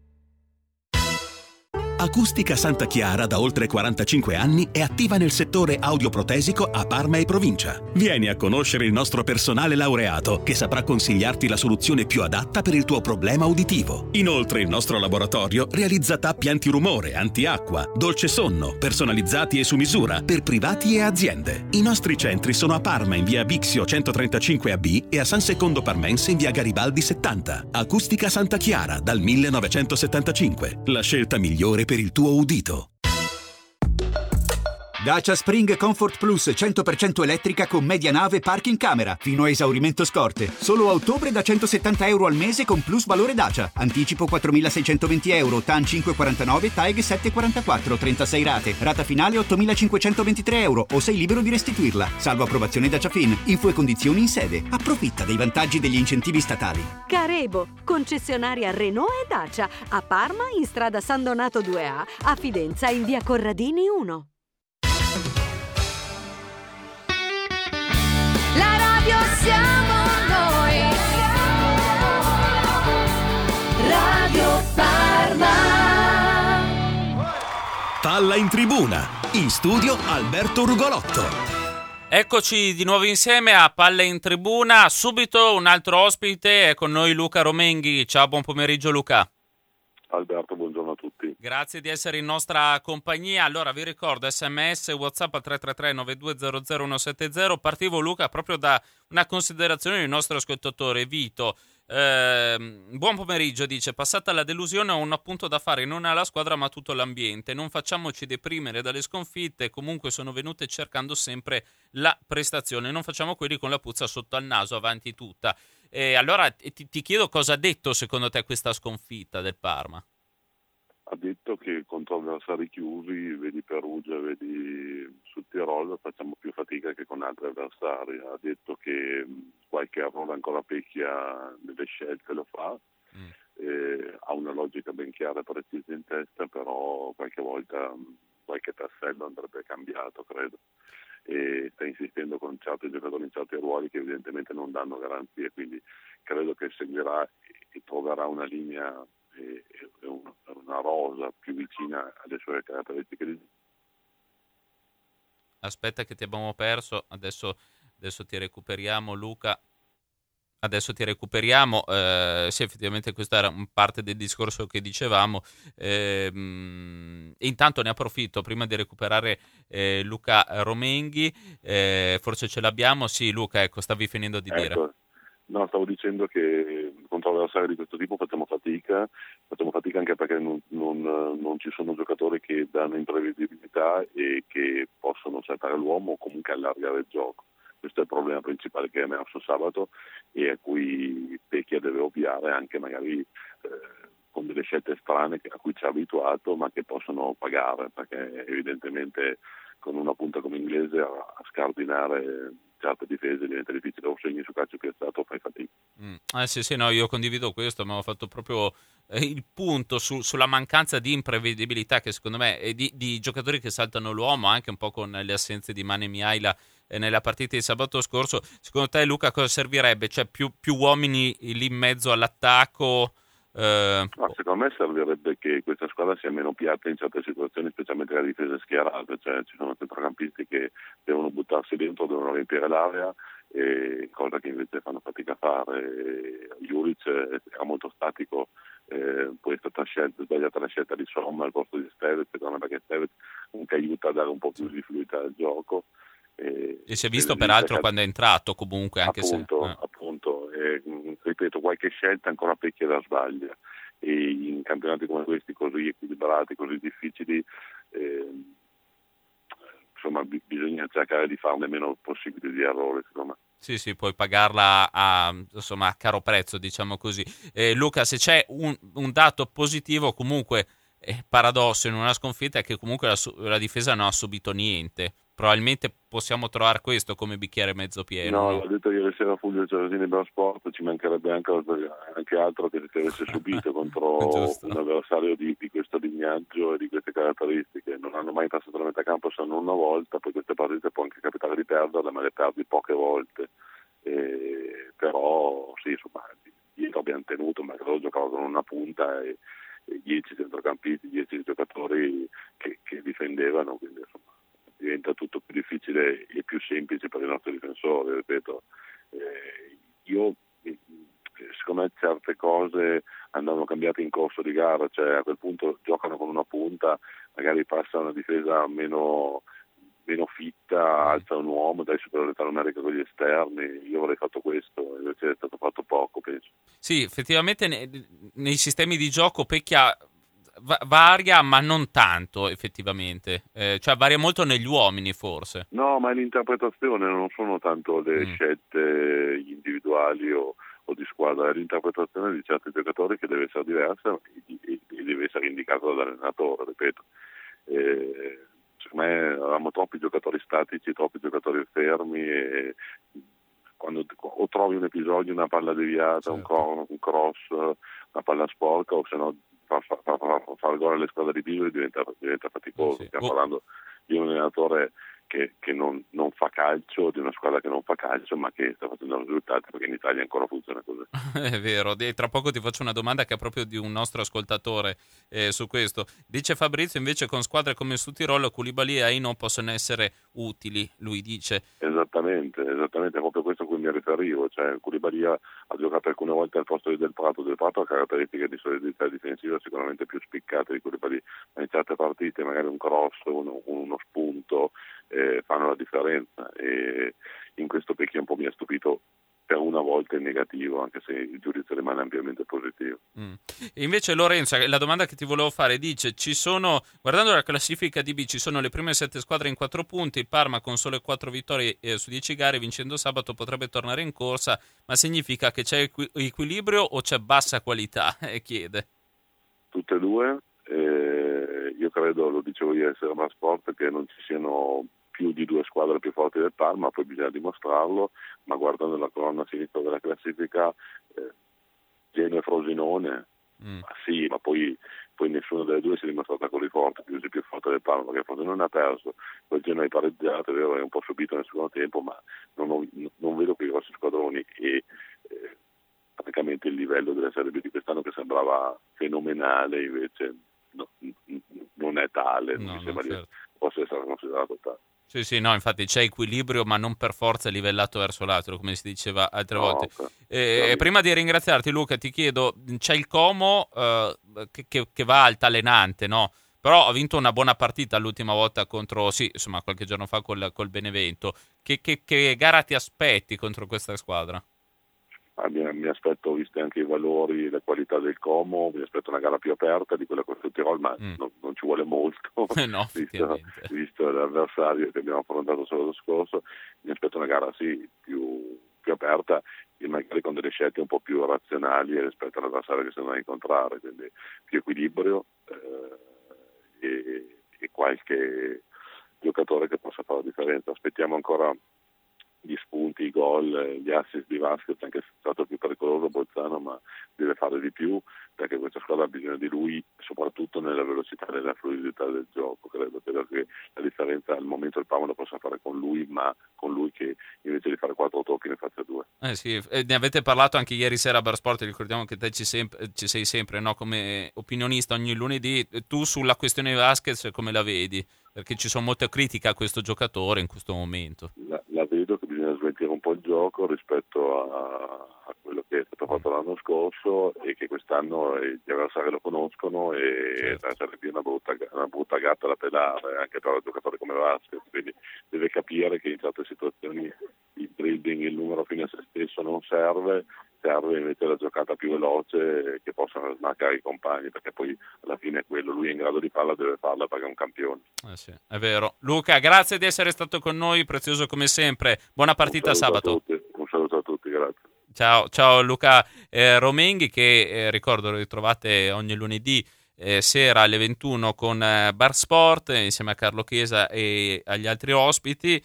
Acustica Santa Chiara da oltre 45 anni è attiva nel settore audioprotesico a Parma e provincia. Vieni a conoscere il nostro personale laureato che saprà consigliarti la soluzione più adatta per il tuo problema uditivo. Inoltre il nostro laboratorio realizza tappi antirumore, antiacqua, dolce sonno, personalizzati e su misura per privati e aziende. I nostri centri sono a Parma in via Bixio 135AB e a San Secondo Parmense in via Garibaldi 70. Acustica Santa Chiara dal 1975. La scelta migliore per il tuo udito. Dacia Spring Comfort Plus 100% elettrica con media nave parking camera fino a esaurimento scorte. Solo a ottobre da €170 al mese con plus valore Dacia. Anticipo €4.620, TAN 5,49, TAEG 7,44, 36 rate. Rata finale €8.523 o sei libero di restituirla. Salvo approvazione Dacia Fin. Info e condizioni in sede. Approfitta dei vantaggi degli incentivi statali. Carebo, concessionaria Renault e Dacia. A Parma in strada San Donato 2A. A Fidenza in via Corradini 1. La radio siamo noi. Radio Parma. Palla in tribuna. In studio Alberto Rugolotto. Eccoci di nuovo insieme a Palla in Tribuna. Subito un altro ospite, è con noi Luca Romenghi. Ciao, buon pomeriggio Luca. Alberto, buongiorno a tutti. Grazie di essere in nostra compagnia. Allora vi ricordo SMS, WhatsApp a 333 9200 170. Partivo Luca proprio da una considerazione del nostro ascoltatore Vito. Buon pomeriggio, dice: passata la delusione ho un appunto da fare non alla squadra ma a tutto l'ambiente. Non facciamoci deprimere dalle sconfitte, comunque sono venute cercando sempre la prestazione, non facciamo quelli con la puzza sotto al naso avanti tutta. Allora ti chiedo cosa ha detto secondo te questa sconfitta del Parma. Ha detto che contro avversari chiusi, vedi Perugia, vedi sul Tirolo, facciamo più fatica che con altri avversari. Ha detto che qualche errore ancora pecchia nelle scelte lo fa, ha una logica ben chiara e precisa in testa, però qualche volta qualche tassello andrebbe cambiato, credo, e sta insistendo con certi giocatori in certi ruoli che evidentemente non danno garanzie, quindi credo che seguirà e troverà una linea e una rosa più vicina alle sue caratteristiche. Aspetta che ti abbiamo perso, adesso ti recuperiamo, Luca. Adesso ti recuperiamo, sì, effettivamente questa era parte del discorso che dicevamo. Intanto ne approfitto prima di recuperare Luca Romenghi, forse ce l'abbiamo. Sì, Luca, ecco, stavi finendo di dire. No, stavo dicendo che contro avversari di questo tipo facciamo fatica anche perché non ci sono giocatori che danno imprevedibilità e che possono saltare l'uomo o comunque allargare il gioco. Questo è il problema principale che è emerso sabato e a cui Pecchia deve ovviare anche magari con delle scelte strane a cui ci ha abituato, ma che possono pagare, perché evidentemente con una punta come Inglese a scardinare certe difese diventa difficile, o segni su calcio piazzato fai fatica. Sì, no, io condivido questo, ma ho fatto proprio il punto sulla mancanza di imprevedibilità che secondo me è di giocatori che saltano l'uomo, anche un po' con le assenze di Mane Miaila nella partita di sabato scorso. Secondo te, Luca, cosa servirebbe? Cioè più uomini lì in mezzo all'attacco? Secondo me servirebbe che questa squadra sia meno piatta in certe situazioni, specialmente la difesa schierata, cioè ci sono centrocampisti che devono buttarsi dentro, devono riempire l'area, cosa che invece fanno fatica a fare. Juric era molto statico, poi è stata sbagliata la scelta di Somma al posto di Stevez, secondo me, perché Stevez comunque aiuta a dare un po' più di fluidità al gioco. E si è visto peraltro quando è entrato comunque, anche appunto, ripeto, qualche scelta ancora Pecchia da sbaglia, e in campionati come questi così equilibrati, così difficili, insomma bisogna cercare di farne meno possibili di errori, secondo me. Sì, puoi pagarla a caro prezzo, diciamo così. Luca, se c'è un dato positivo, comunque paradosso in una sconfitta, è che comunque la difesa non ha subito niente. Probabilmente possiamo trovare questo come bicchiere mezzo pieno. No, l'ha detto ieri sera Fulvio Cerasini per Sport, ci mancherebbe anche altro che si avesse subito contro un avversario di questo lignaggio e di queste caratteristiche. Non hanno mai passato la metà campo, se non una volta, poi queste partite può anche capitare di perderle, ma le perdi poche volte. Però sì, insomma, dietro abbiamo tenuto, ma credo giocava con una punta e 10 centrocampisti, 10 giocatori che difendevano, quindi insomma diventa tutto più difficile e più semplice per i nostri difensori, ripeto. Secondo me certe cose andavano cambiate in corso di gara, cioè a quel punto giocano con una punta, magari passa una difesa meno fitta, alza un uomo, dai superiorità numerica con gli esterni. Io avrei fatto questo, invece è stato fatto poco, penso. Sì, effettivamente nei sistemi di gioco Pecchia varia, ma non tanto effettivamente, cioè varia molto negli uomini forse. No, ma è l'interpretazione, non sono tanto le scelte individuali o di squadra, è l'interpretazione di certi giocatori che deve essere diversa e deve essere indicata dall'allenatore, ripeto. Secondo me avevamo troppi giocatori statici, troppi giocatori fermi, e quando o trovi un episodio, una palla deviata, certo, un cross, una palla sporca, o se no far gol alle squadre di Pisoli diventa faticoso. Stiamo parlando di un allenatore che non fa calcio, di una squadra che non fa calcio, ma che sta facendo risultati, perché in Italia ancora funziona così. È vero, tra poco ti faccio una domanda che è proprio di un nostro ascoltatore su questo. Dice Fabrizio, invece con squadre come il Südtirol, Koulibaly e Aino possono essere utili, lui dice. Esattamente, è proprio questo a cui mi riferivo, cioè Koulibaly ha giocato alcune volte al posto di Del Prato ha caratteristiche di solidità difensiva sicuramente più spiccate di Koulibaly, ma in certe partite magari un cross, uno spunto fanno la differenza, e in questo Pecchia un po' mi ha stupito per una volta in negativo, anche se il giudizio rimane ampiamente positivo. E invece Lorenzo, la domanda che ti volevo fare, dice, guardando la classifica di B, ci sono le prime 7 squadre in 4 punti, il Parma con sole 4 vittorie su 10 gare, vincendo sabato potrebbe tornare in corsa, ma significa che c'è equilibrio o c'è bassa qualità? Chiede. Tutte e due, io credo, lo dicevo ieri sera a Sport, che non ci siano più di 2 squadre più forti del Parma, poi bisogna dimostrarlo, ma guardando la colonna sinistra della classifica, Genoa e Frosinone Ma sì, ma poi nessuna delle due si è dimostrata così forte, più forte del Parma, perché forse non ha perso, quel Genoa è pareggiato, è vero, è un po' subito nel secondo tempo, ma non vedo quei grossi squadroni e praticamente il livello della Serie B di quest'anno, che sembrava fenomenale, invece non è tale, non mi sembra certo. Possa essere considerato tale. Sì, no, infatti c'è equilibrio, ma non per forza livellato verso l'altro, come si diceva altre volte. Prima di ringraziarti, Luca, ti chiedo, c'è il Como che va altalenante, no? Però ha vinto una buona partita l'ultima volta contro, qualche giorno fa col Benevento. Che gara ti aspetti contro questa squadra? Mi aspetto, visti anche i valori e la qualità del Como, mi aspetto una gara più aperta di quella contro il Tirol, ma non ci vuole molto, no, visto l'avversario che abbiamo affrontato solo lo scorso. Mi aspetto una gara più aperta e magari con delle scelte un po' più razionali rispetto all'avversario che si andrà a incontrare, quindi più equilibrio e qualche giocatore che possa fare la differenza. Aspettiamo ancora gli spunti, i gol, gli assist di Vasquez, anche se è stato più pericoloso Bolzano, ma deve fare di più, perché questa squadra ha bisogno di lui, soprattutto nella velocità e nella fluidità del gioco. Credo che la differenza al momento il Parma lo possa fare con lui, ma con lui che invece di fare 4 tocchi ne faccia 2. Sì, ne avete parlato anche ieri sera a Bar Sport, ricordiamo che te ci sei sempre, no? Come opinionista ogni lunedì. Tu sulla questione Vasquez come la vedi? Perché ci sono molte critiche a questo giocatore in questo momento. La vedo che bisogna sveltire un po' il gioco rispetto a quello che è stato fatto l'anno scorso, e che quest'anno gli avversari lo conoscono e sarebbe una brutta gatta da pelare anche per un giocatore come Vasquez, quindi deve capire che in certe situazioni il dribbling, il numero fine a se stesso non serve invece la giocata più veloce, che possano smarcare i compagni, perché poi alla fine è quello, lui è in grado di farla, deve farla perché è un campione. Sì, è vero. Luca, grazie di essere stato con noi, prezioso come sempre. Buona partita sabato. Un saluto a tutti, Ciao grazie. Luca Romenghi, che ricordo ritrovate ogni lunedì sera alle 21 con Bar Sport insieme a Carlo Chiesa e agli altri ospiti.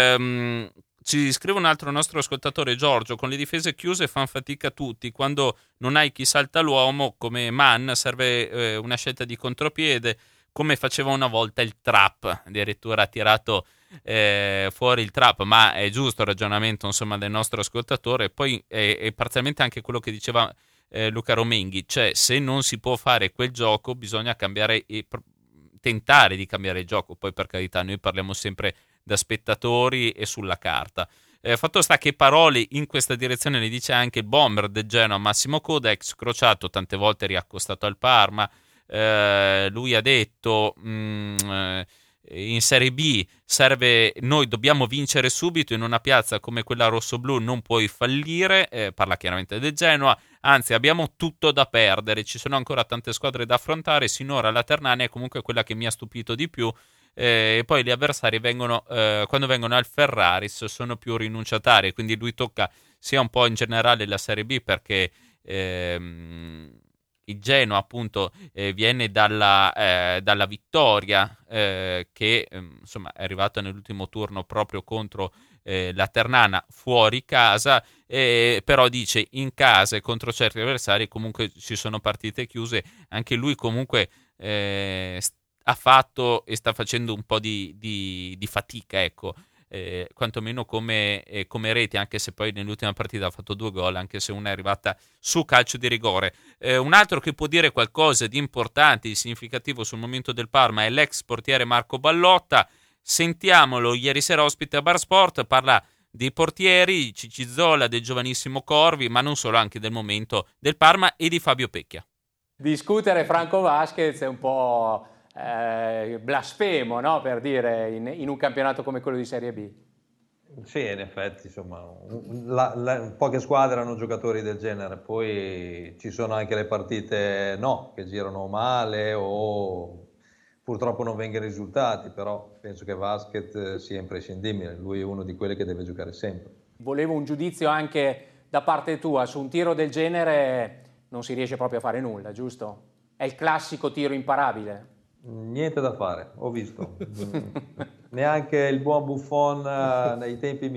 Ci scrive un altro nostro ascoltatore, Giorgio: con le difese chiuse fan fatica tutti, quando non hai chi salta l'uomo come Mann serve una scelta di contropiede, come faceva una volta il Trap, addirittura ha tirato fuori il Trap, ma è giusto il ragionamento del nostro ascoltatore. Poi è parzialmente anche quello che diceva Luca Romenghi, cioè se non si può fare quel gioco bisogna cambiare e tentare di cambiare il gioco. Poi per carità noi parliamo sempre da spettatori e sulla carta. Fatto sta che parole in questa direzione le dice anche il bomber del Genoa Massimo Coda, ex crociato, tante volte riaccostato al Parma. Lui ha detto in Serie B noi dobbiamo vincere subito, in una piazza come quella rossoblù non puoi fallire, parla chiaramente del Genoa, anzi abbiamo tutto da perdere, ci sono ancora tante squadre da affrontare, sinora la Ternana è comunque quella che mi ha stupito di più, e poi gli avversari quando vengono al Ferraris sono più rinunciatari, quindi lui tocca sia un po' in generale la Serie B, perché il Genoa appunto viene dalla vittoria che insomma è arrivata nell'ultimo turno proprio contro la Ternana fuori casa, però dice in casa e contro certi avversari comunque ci sono partite chiuse. Anche lui comunque ha fatto e sta facendo un po' di fatica, ecco, quantomeno come reti, anche se poi nell'ultima partita ha fatto 2 gol, anche se una è arrivata su calcio di rigore. Un altro che può dire qualcosa di importante, di significativo sul momento del Parma è l'ex portiere Marco Ballotta. Sentiamolo, ieri sera ospite a Bar Sport, parla dei portieri, Cicci Zola, del giovanissimo Corvi, ma non solo, anche del momento del Parma e di Fabio Pecchia. Discutere Franco Vasquez è un po' blasfemo, no? Per dire, in un campionato come quello di Serie B. Sì, in effetti, insomma, poche squadre hanno giocatori del genere, poi ci sono anche le partite che girano male o purtroppo non vengono i risultati, però penso che Vasquez sia imprescindibile, lui è uno di quelli che deve giocare sempre. Volevo un giudizio anche da parte tua, su un tiro del genere non si riesce proprio a fare nulla, giusto? È il classico tiro imparabile. Niente da fare, ho visto. Neanche il buon Buffon nei tempi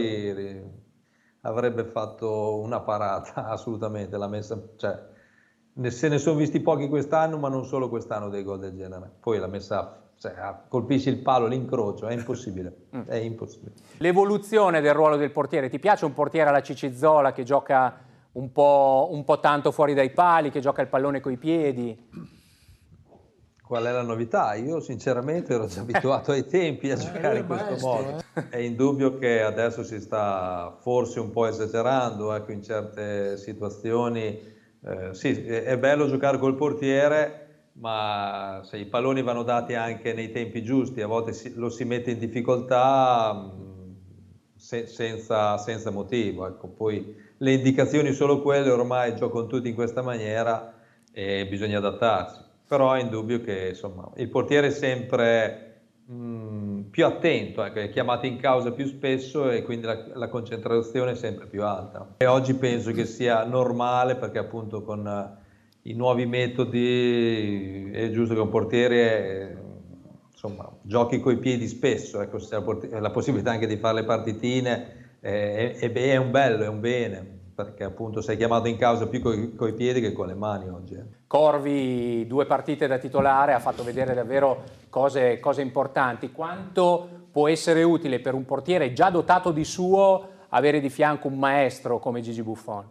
migliori avrebbe fatto una parata, assolutamente. L'ha messa, se ne sono visti pochi quest'anno, ma non solo quest'anno dei gol del genere. Poi la messa, colpisci il palo, l'incrocio, è impossibile. È impossibile. L'evoluzione del ruolo del portiere, ti piace un portiere alla Cicizzola che gioca un po' tanto fuori dai pali, che gioca il pallone coi piedi? Qual è la novità? Io sinceramente ero già abituato ai tempi a giocare in questo modo. È indubbio che adesso si sta forse un po' esagerando, ecco, in certe situazioni. Sì, è bello giocare col portiere, ma se i palloni vanno dati anche nei tempi giusti, a volte lo si mette in difficoltà senza motivo. Ecco. Poi le indicazioni sono quelle, ormai giocano tutti in questa maniera e bisogna adattarsi. Però è indubbio che insomma, il portiere è sempre più attento, ecco, è chiamato in causa più spesso e quindi la concentrazione è sempre più alta. E oggi penso che sia normale perché appunto con i nuovi metodi è giusto che un portiere insomma, giochi coi piedi spesso, ecco, se ha la possibilità anche di fare le partitine è un bello, è un bene. Perché appunto sei chiamato in causa più coi piedi che con le mani oggi. Corvi, 2 partite da titolare, ha fatto vedere davvero cose importanti. Quanto può essere utile per un portiere già dotato di suo avere di fianco un maestro come Gigi Buffon?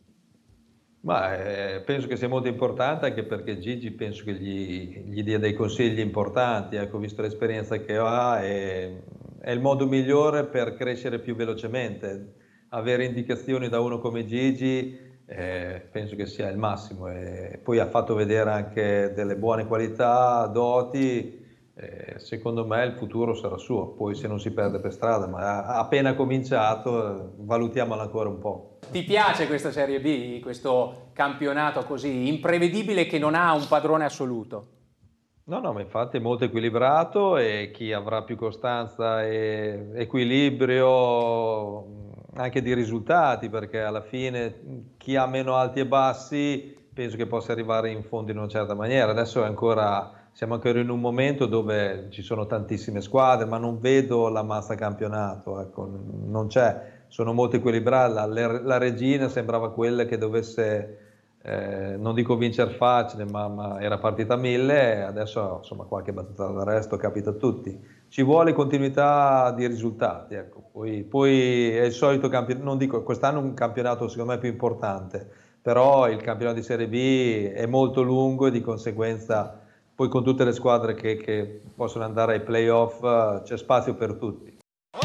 Penso che sia molto importante anche perché Gigi penso che gli dia dei consigli importanti. Ecco, visto l'esperienza che ha, è il modo migliore per crescere più velocemente. Avere indicazioni da uno come Gigi penso che sia il massimo e poi ha fatto vedere anche delle buone qualità, doti, secondo me il futuro sarà suo, poi se non si perde per strada, ma ha appena cominciato, valutiamolo ancora un po'. Ti piace questa Serie B, questo campionato così imprevedibile che non ha un padrone assoluto? No, ma infatti è molto equilibrato e chi avrà più costanza e equilibrio anche di risultati, perché alla fine chi ha meno alti e bassi penso che possa arrivare in fondo in una certa maniera. Adesso siamo ancora in un momento dove ci sono tantissime squadre, ma non vedo la massa campionato, ecco, non c'è, sono molto equilibrate. La regina sembrava quella che dovesse non dico vincere facile, ma era partita a 1000 e adesso insomma qualche battuta d'arresto capita a tutti. Ci vuole continuità di risultati, ecco. Poi è il solito campionato, non dico quest'anno è un campionato secondo me più importante, però il campionato di Serie B è molto lungo e di conseguenza poi con tutte le squadre che possono andare ai playoff c'è spazio per tutti.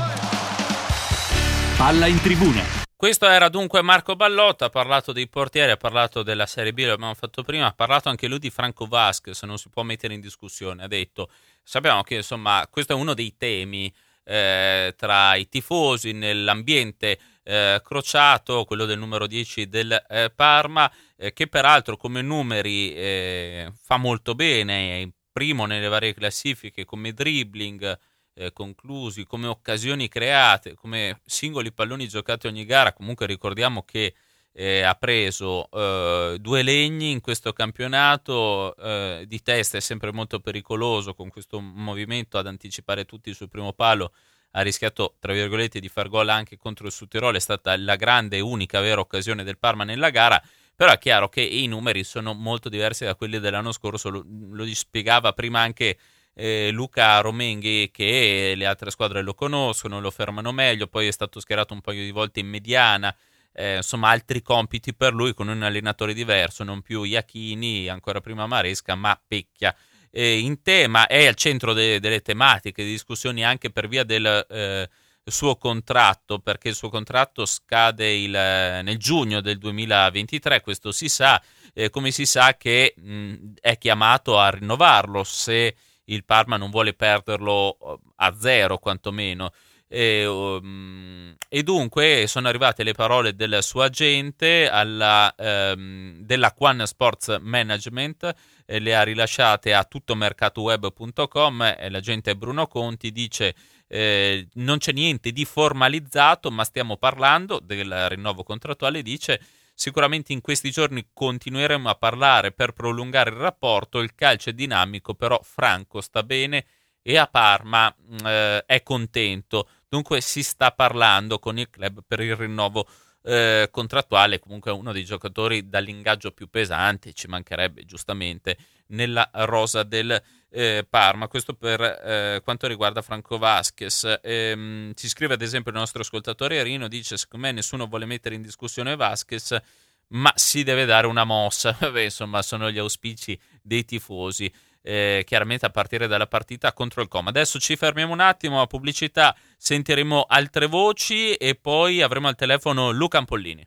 Palla in tribuna. Questo era dunque Marco Ballotta, ha parlato dei portieri, ha parlato della Serie B, l'abbiamo fatto prima, ha parlato anche lui di Franco Vázquez, non si può mettere in discussione, ha detto, sappiamo che insomma questo è uno dei temi tra i tifosi nell'ambiente crociato, quello del numero 10 del Parma, che peraltro come numeri fa molto bene, è primo nelle varie classifiche come dribbling, conclusi, come occasioni create, come singoli palloni giocati ogni gara. Comunque ricordiamo che ha preso 2 legni in questo campionato, di testa è sempre molto pericoloso con questo movimento ad anticipare tutti sul primo palo, ha rischiato tra virgolette di far gol anche contro il Südtirol, è stata la grande e unica vera occasione del Parma nella gara, però è chiaro che i numeri sono molto diversi da quelli dell'anno scorso, lo spiegava prima anche Luca Romenghi, che le altre squadre lo conoscono, lo fermano meglio, poi è stato schierato un paio di volte in mediana, insomma altri compiti per lui con un allenatore diverso, non più Iachini, ancora prima Maresca, ma Pecchia. In tema è al centro delle tematiche, di discussioni anche per via del suo contratto, perché il suo contratto scade nel giugno del 2023, questo si sa, come si sa che è chiamato a rinnovarlo se il Parma non vuole perderlo a zero quantomeno, e dunque sono arrivate le parole del suo agente della Quan Sports Management, le ha rilasciate a tuttomercatoweb.com, l'agente Bruno Conti dice non c'è niente di formalizzato, ma stiamo parlando del rinnovo contrattuale, dice sicuramente in questi giorni continueremo a parlare per prolungare il rapporto, il calcio è dinamico, però Franco sta bene e a Parma è contento, dunque si sta parlando con il club per il rinnovo contrattuale, comunque uno dei giocatori dall'ingaggio più pesante, ci mancherebbe giustamente nella rosa del Parma. Questo per quanto riguarda Franco Vázquez. Ci scrive ad esempio il nostro ascoltatore Arino, dice: secondo me nessuno vuole mettere in discussione Vázquez, ma si deve dare una mossa. Vabbè, insomma, sono gli auspici dei tifosi, chiaramente a partire dalla partita contro il Como. Adesso ci fermiamo un attimo a pubblicità, sentiremo altre voci e poi avremo al telefono Luca Ampollini.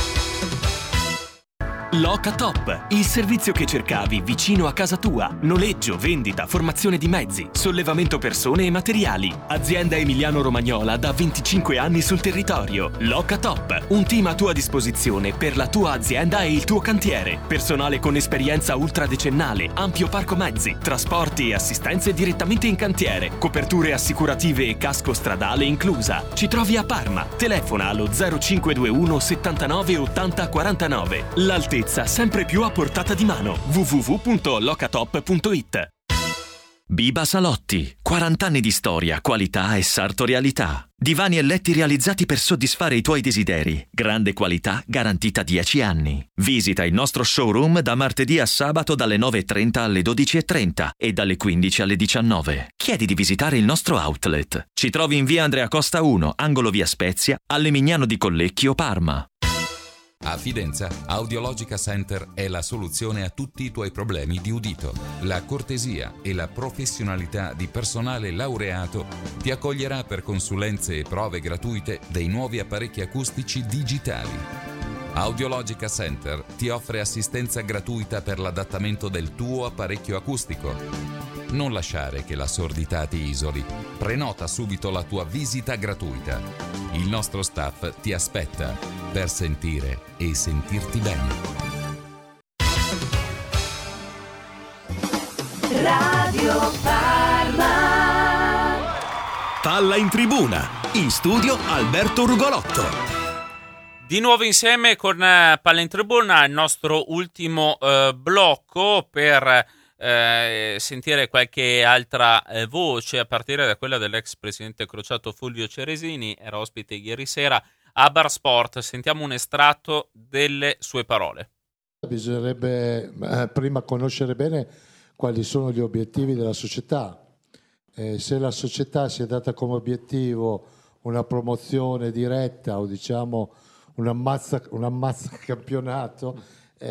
Loca Top, il servizio che cercavi vicino a casa tua. Noleggio, vendita, formazione di mezzi, sollevamento persone e materiali. Azienda emiliano-romagnola da 25 anni sul territorio. Loca Top, un team a tua disposizione per la tua azienda e il tuo cantiere. Personale con esperienza ultradecennale, ampio parco mezzi, trasporti e assistenze direttamente in cantiere, coperture assicurative e casco stradale inclusa. Ci trovi a Parma. Telefona allo 0521 79 80 49. L'altezza sempre più a portata di mano. www.locatop.it. Biba Salotti, 40 anni di storia, qualità e sartorialità. Divani e letti realizzati per soddisfare i tuoi desideri. Grande qualità garantita 10 anni. Visita il nostro showroom da martedì a sabato dalle 9:30 alle 12:30 e dalle 15 alle 19. Chiedi di visitare il nostro outlet. Ci trovi in via Andrea Costa 1, angolo via Spezia, alle Mignano di Collecchio, Parma. A Fidenza, Audiologica Center è la soluzione a tutti i tuoi problemi di udito. La cortesia e la professionalità di personale laureato ti accoglierà per consulenze e prove gratuite dei nuovi apparecchi acustici digitali. Audiologica Center ti offre assistenza gratuita per l'adattamento del tuo apparecchio acustico. Non lasciare che la sordità ti isoli. Prenota subito la tua visita gratuita. Il nostro staff ti aspetta per sentire e sentirti bene. Radio Parma. Palla in tribuna. In studio Alberto Rugolotto. Di nuovo insieme con Palla in Tribuna, il nostro ultimo blocco per sentire qualche altra voce, a partire da quella dell'ex presidente crociato Fulvio Ceresini. Era ospite ieri sera a Bar Sport. Sentiamo un estratto delle sue parole. Bisognerebbe prima conoscere bene quali sono gli obiettivi della società. Se la società si è data come obiettivo una promozione diretta o diciamo un ammazza campionato,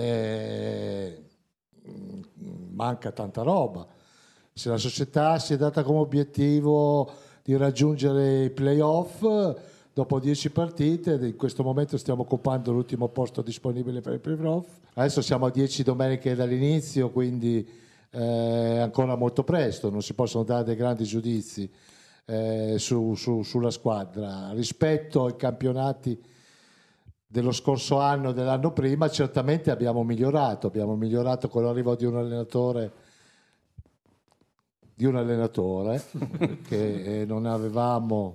manca tanta roba. Se la società si è data come obiettivo di raggiungere i playoff, dopo 10 partite, in questo momento stiamo occupando l'ultimo posto disponibile per i playoff. Adesso siamo a 10 domeniche dall'inizio, quindi è ancora molto presto, non si possono dare dei grandi giudizi sulla squadra. Rispetto ai campionati dello scorso anno e dell'anno prima, certamente abbiamo migliorato con l'arrivo di un allenatore che non avevamo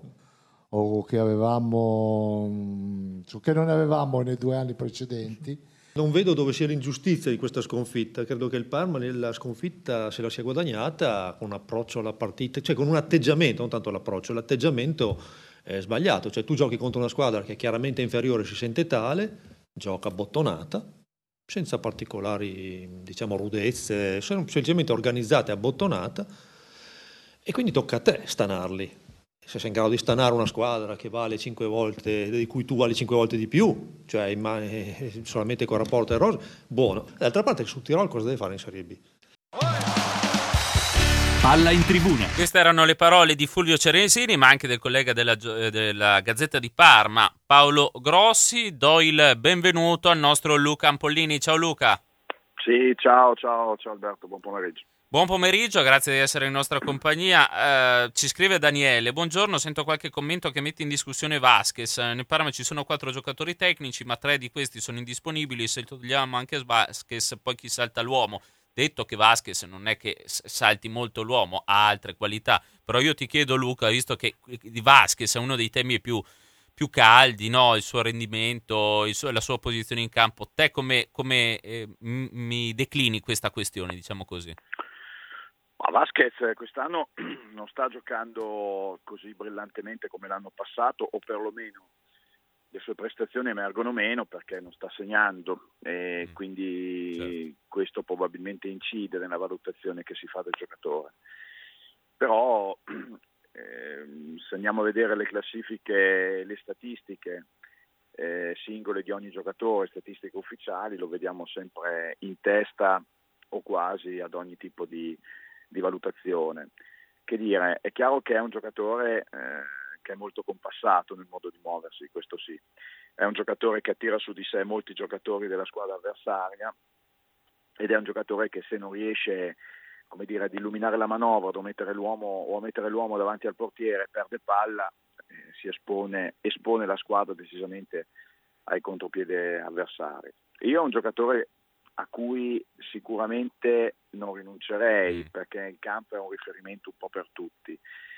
nei 2 anni precedenti. Non vedo dove sia l'ingiustizia di questa sconfitta. Credo che il Parma nella sconfitta se la sia guadagnata con un approccio alla partita, cioè con un atteggiamento, non tanto l'approccio, l'atteggiamento è sbagliato. Cioè tu giochi contro una squadra che è chiaramente inferiore, si sente tale, gioca abbottonata, senza particolari, diciamo, rudezze, semplicemente organizzata e abbottonata, e quindi tocca a te stanarli. Se sei in grado di stanare una squadra che vale 5 volte, di cui tu vali 5 volte di più, cioè solamente con rapporto ai rosa, buono. D'altra parte sul Tirol cosa deve fare in Serie B? Palla in tribuna. Queste erano le parole di Fulvio Ceresini, ma anche del collega della Gazzetta di Parma, Paolo Grossi. Do il benvenuto al nostro Luca Ampollini. Ciao Luca. Sì, ciao Alberto, buon pomeriggio. Buon pomeriggio, grazie di essere in nostra compagnia. Ci scrive Daniele: buongiorno, sento qualche commento che mette in discussione Vázquez. Nel Parma ci sono 4 giocatori tecnici, ma 3 di questi sono indisponibili. Se togliamo anche Vázquez, poi chi salta l'uomo? Detto che Vázquez non è che salti molto l'uomo, ha altre qualità, però io ti chiedo Luca, visto che di Vázquez è uno dei temi più caldi, no? Il suo rendimento, la sua posizione in campo, te come mi declini questa questione, diciamo così? Ma Vázquez quest'anno non sta giocando così brillantemente come l'anno passato, o perlomeno le sue prestazioni emergono meno perché non sta segnando e quindi questo probabilmente incide nella valutazione che si fa del giocatore. Però se andiamo a vedere le classifiche, le statistiche singole di ogni giocatore, statistiche ufficiali, lo vediamo sempre in testa o quasi ad ogni tipo di valutazione. Che dire, è chiaro che è un giocatore che è molto compassato nel modo di muoversi, questo sì. È un giocatore che attira su di sé molti giocatori della squadra avversaria ed è un giocatore che se non riesce, come dire, ad illuminare la manovra o a mettere l'uomo davanti al portiere, perde palla, si espone la squadra decisamente ai contropiede avversari. Io ho un giocatore a cui sicuramente non rinuncerei perché il campo è un riferimento un po' per tutti.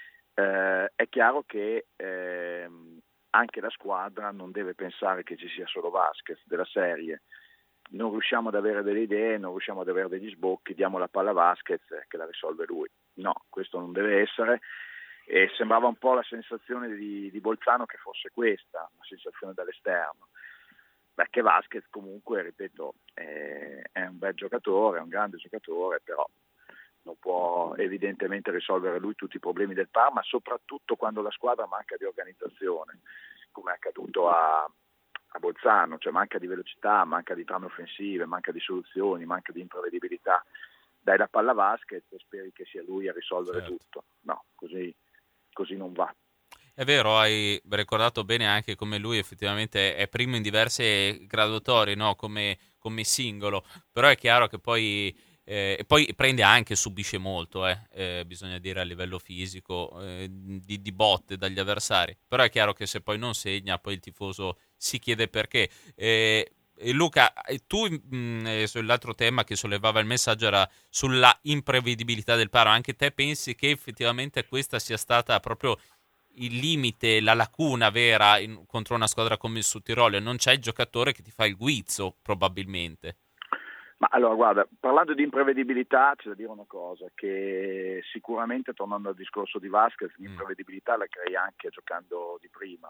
È chiaro che anche la squadra non deve pensare che ci sia solo Vasquez, della serie non riusciamo ad avere delle idee, non riusciamo ad avere degli sbocchi, diamo la palla a Vasquez che la risolve lui. No, questo non deve essere, e sembrava un po' la sensazione di Bolzano che fosse questa, una sensazione dall'esterno, perché Vasquez comunque, ripeto, è un bel giocatore, è un grande giocatore, però non può evidentemente risolvere lui tutti i problemi del Parma, soprattutto quando la squadra manca di organizzazione, come è accaduto a Bolzano, cioè manca di velocità, manca di trame offensive, manca di soluzioni, manca di imprevedibilità. Dai la palla a Vasquez e speri che sia lui a risolvere tutto. No, così non va. È vero, hai ricordato bene anche come lui effettivamente è primo in diverse graduatorie, no? come singolo, però è chiaro che poi prende anche, subisce molto, bisogna dire, a livello fisico, di botte dagli avversari, però è chiaro che se poi non segna, poi il tifoso si chiede perché. E Luca, tu sull'altro tema che sollevava il messaggio era sulla imprevedibilità del Parma. Anche te pensi che effettivamente questa sia stata proprio il limite, la lacuna vera contro una squadra come il Sudtirolo? Non c'è il giocatore che ti fa il guizzo, probabilmente. Ma allora, guarda, parlando di imprevedibilità c'è da dire una cosa, che sicuramente, tornando al discorso di Vasquez, l'imprevedibilità la crei anche giocando di prima.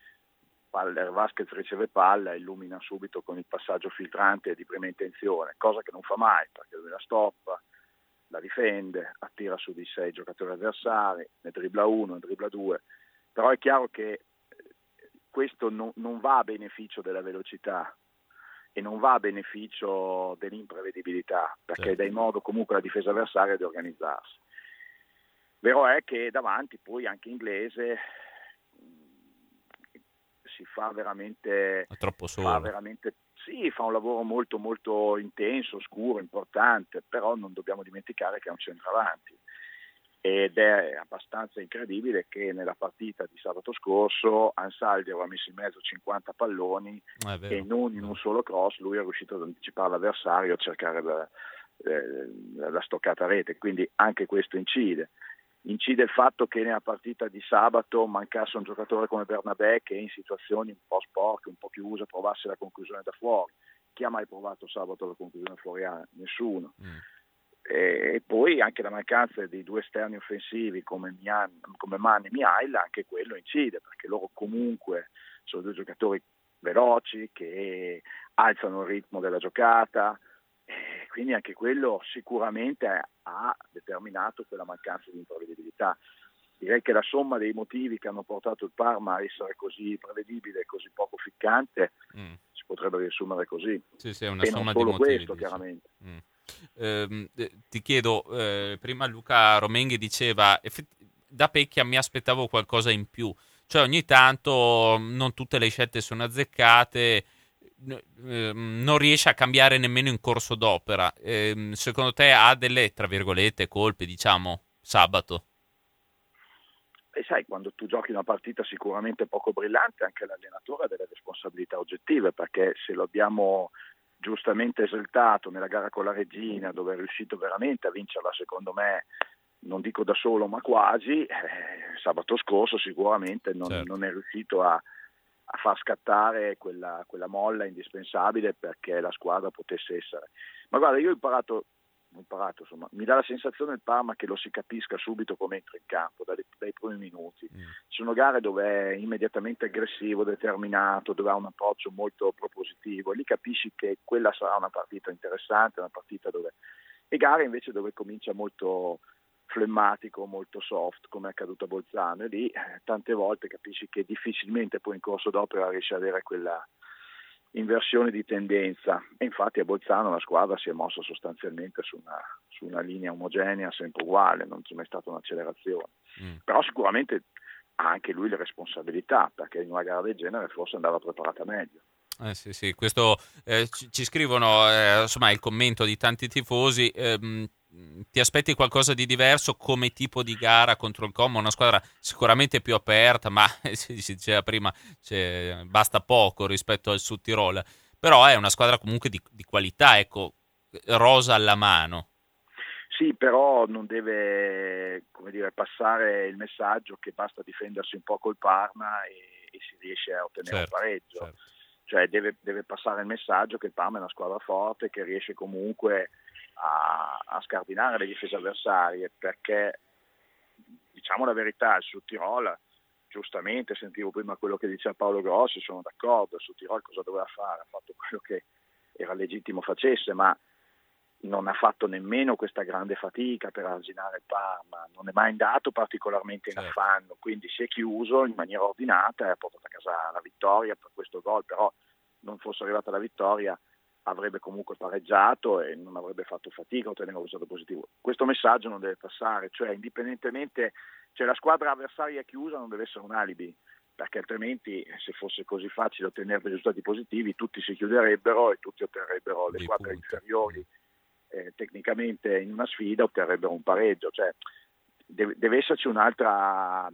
Vasquez riceve palla, illumina subito con il passaggio filtrante di prima intenzione, cosa che non fa mai, perché lui la stoppa, la difende, attira su di sé i giocatori avversari, ne dribbla uno, ne dribbla due, però è chiaro che questo non va a beneficio della velocità e non va a beneficio dell'imprevedibilità, perché dà in modo comunque alla difesa avversaria di organizzarsi. Vero è che davanti poi anche Inglese si fa veramente troppo solo. Fa un lavoro molto molto intenso, scuro, importante, però non dobbiamo dimenticare che è un centravanti ed è abbastanza incredibile che nella partita di sabato scorso Ansaldi aveva messo in mezzo 50 palloni e non in un solo cross lui è riuscito ad anticipare l'avversario, a cercare la stoccata rete, quindi anche questo incide il fatto che nella partita di sabato mancasse un giocatore come Bernabé, che in situazioni un po' sporche, un po' chiuse, provasse la conclusione da fuori. Chi ha mai provato sabato la conclusione fuori? Nessuno. E poi anche la mancanza di due esterni offensivi come Mann e Mihail, anche quello incide, perché loro comunque sono due giocatori veloci che alzano il ritmo della giocata, e quindi anche quello sicuramente ha determinato quella mancanza di imprevedibilità. Direi che la somma dei motivi che hanno portato il Parma a essere così prevedibile e così poco ficcante si potrebbe riassumere così. Sì, è una e somma non solo di motivi, questo, chiaramente. Ti chiedo, prima Luca Romenghi diceva da Pecchia mi aspettavo qualcosa in più, cioè ogni tanto non tutte le scelte sono azzeccate, non riesce a cambiare nemmeno in corso d'opera. Secondo te ha delle, tra virgolette, colpe, diciamo, sabato? E sai, quando tu giochi una partita sicuramente poco brillante, anche l'allenatore ha delle responsabilità oggettive, perché se lo abbiamo giustamente esaltato nella gara con la Regina, dove è riuscito veramente a vincerla, secondo me, non dico da solo ma quasi, sabato scorso sicuramente non è riuscito a far scattare quella molla indispensabile perché la squadra potesse essere. Ma guarda, io ho imparato insomma. Mi dà la sensazione il Parma che lo si capisca subito come entra in campo, dai primi minuti. Ci sono gare dove è immediatamente aggressivo, determinato, dove ha un approccio molto propositivo, lì capisci che quella sarà una partita interessante, una partita dove... E gare invece dove comincia molto flemmatico, molto soft, come è accaduto a Bolzano, e lì tante volte capisci che difficilmente poi in corso d'opera riesci ad avere quella inversione di tendenza, e infatti a Bolzano la squadra si è mossa sostanzialmente su una linea omogenea, sempre uguale, non c'è mai stata un'accelerazione. Però sicuramente ha anche lui le responsabilità, perché in una gara del genere forse andava preparata meglio. Sì, questo ci scrivono, insomma, il commento di tanti tifosi. Ti aspetti qualcosa di diverso come tipo di gara contro il Como? Una squadra sicuramente più aperta, ma si diceva prima basta poco rispetto al Sud Tirol, però è una squadra comunque di qualità, ecco, rosa alla mano. Sì, però non deve, come dire, passare il messaggio che basta difendersi un po' col Parma e si riesce a ottenere un pareggio. Certo. Cioè deve passare il messaggio che il Parma è una squadra forte, che riesce comunque a scardinare le difese avversarie, perché diciamo la verità, il Sud Tirol, giustamente, sentivo prima quello che diceva Paolo Grossi, sono d'accordo, il Sud Tirol cosa doveva fare? Ha fatto quello che era legittimo facesse, ma non ha fatto nemmeno questa grande fatica per arginare il Parma, non è mai andato particolarmente in affanno, quindi si è chiuso in maniera ordinata e ha portato a casa la vittoria per questo gol. Però non fosse arrivata la vittoria avrebbe comunque pareggiato e non avrebbe fatto fatica a ottenere un risultato positivo. Questo messaggio non deve passare, cioè indipendentemente, cioè la squadra avversaria chiusa non deve essere un alibi, perché altrimenti se fosse così facile ottenere dei risultati positivi tutti si chiuderebbero e tutti otterrebbero, le squadre inferiori tecnicamente in una sfida otterrebbero un pareggio. Cioè deve esserci un'altra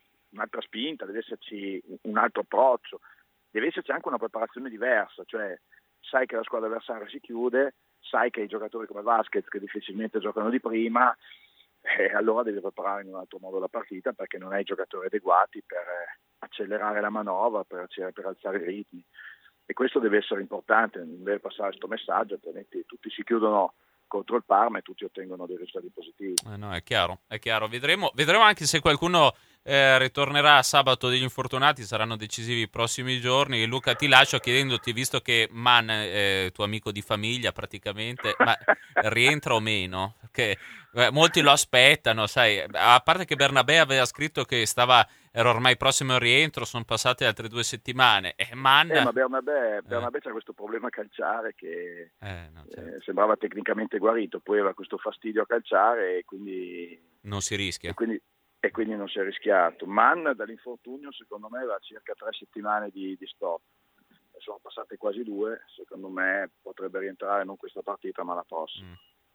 spinta, deve esserci un altro approccio, deve esserci anche una preparazione diversa, cioè sai che la squadra avversaria si chiude, sai che i giocatori come Vasquez che difficilmente giocano di prima, allora devi preparare in un altro modo la partita, perché non hai giocatori adeguati per accelerare la manovra, per alzare i ritmi, e questo deve essere importante, non deve passare questo messaggio, altrimenti tutti si chiudono contro il Parma e tutti ottengono dei risultati positivi. No, è chiaro. Vedremo anche se qualcuno ritornerà sabato degli infortunati, saranno decisivi i prossimi giorni. E Luca, ti lascio chiedendoti, visto che Man è tuo amico di famiglia praticamente, ma rientra o meno? Perché molti lo aspettano, sai, a parte che Bernabé aveva scritto che era ormai prossimo al rientro, sono passate altre 2 settimane. Ma Bernabé c'ha questo problema a calciare che sembrava tecnicamente guarito, poi aveva questo fastidio a calciare e quindi non si rischia. E quindi non si è rischiato. Man dall'infortunio secondo me va circa 3 settimane di stop. Sono passate quasi 2, secondo me potrebbe rientrare non questa partita ma la prossima.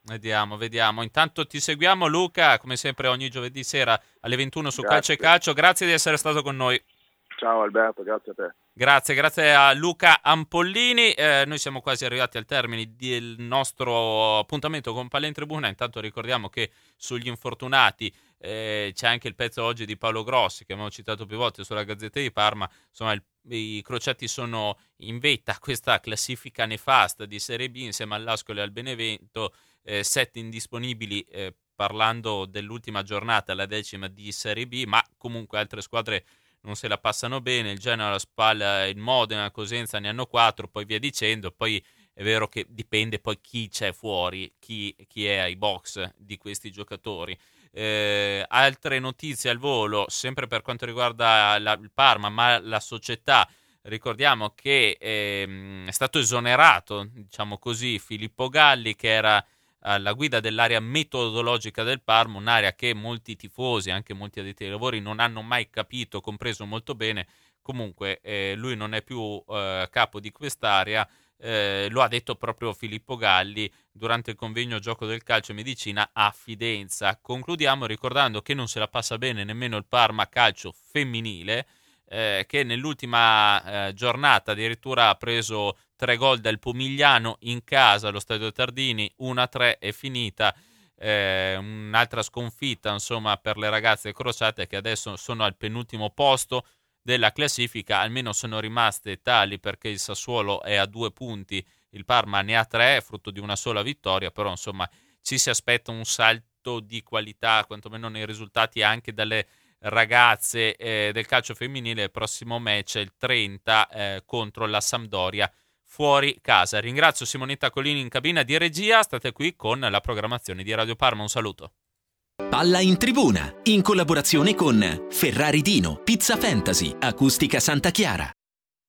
Vediamo. Intanto ti seguiamo, Luca, come sempre ogni giovedì sera alle 21 su Calcio e Calcio. Grazie di essere stato con noi. Ciao Alberto, grazie a te. Grazie a Luca Ampollini. Noi siamo quasi arrivati al termine del nostro appuntamento con Palla in Tribuna. Intanto ricordiamo che sugli infortunati c'è anche il pezzo oggi di Paolo Grossi che abbiamo citato più volte sulla Gazzetta di Parma. Insomma, i crociati sono in vetta a questa classifica nefasta di Serie B insieme all'Ascoli e al Benevento, 7 indisponibili, parlando dell'ultima giornata, la 10ª di Serie B, ma comunque altre squadre non se la passano bene. Il Genoa, la Spal, il Modena, Cosenza ne hanno 4, poi via dicendo. Poi è vero che dipende poi chi c'è fuori, chi è ai box di questi giocatori. Altre notizie al volo, sempre per quanto riguarda il Parma, ma la società. Ricordiamo che è stato esonerato, diciamo così, Filippo Galli, che era alla guida dell'area metodologica del Parma, un'area che molti tifosi, anche molti addetti ai lavori, non hanno mai capito, compreso molto bene. Comunque lui non è più capo di quest'area, lo ha detto proprio Filippo Galli durante il convegno Gioco del Calcio e Medicina a Fidenza. Concludiamo ricordando che non se la passa bene nemmeno il Parma calcio femminile, che nell'ultima giornata addirittura ha preso 3 gol dal Pomigliano in casa allo Stadio Tardini, 1-3 è finita. Un'altra sconfitta insomma per le ragazze crociate, che adesso sono al penultimo posto della classifica, almeno sono rimaste tali perché il Sassuolo è a 2 punti, il Parma ne ha 3, frutto di una sola vittoria, però insomma ci si aspetta un salto di qualità, quantomeno nei risultati, anche dalle ragazze del calcio femminile. Il prossimo match è il 30 contro la Sampdoria fuori casa. Ringrazio Simonetta Colini in cabina di regia, state qui con la programmazione di Radio Parma, un saluto. Palla in tribuna, in collaborazione con Ferrari Dino, Pizza Fantasy, Acustica Santa Chiara.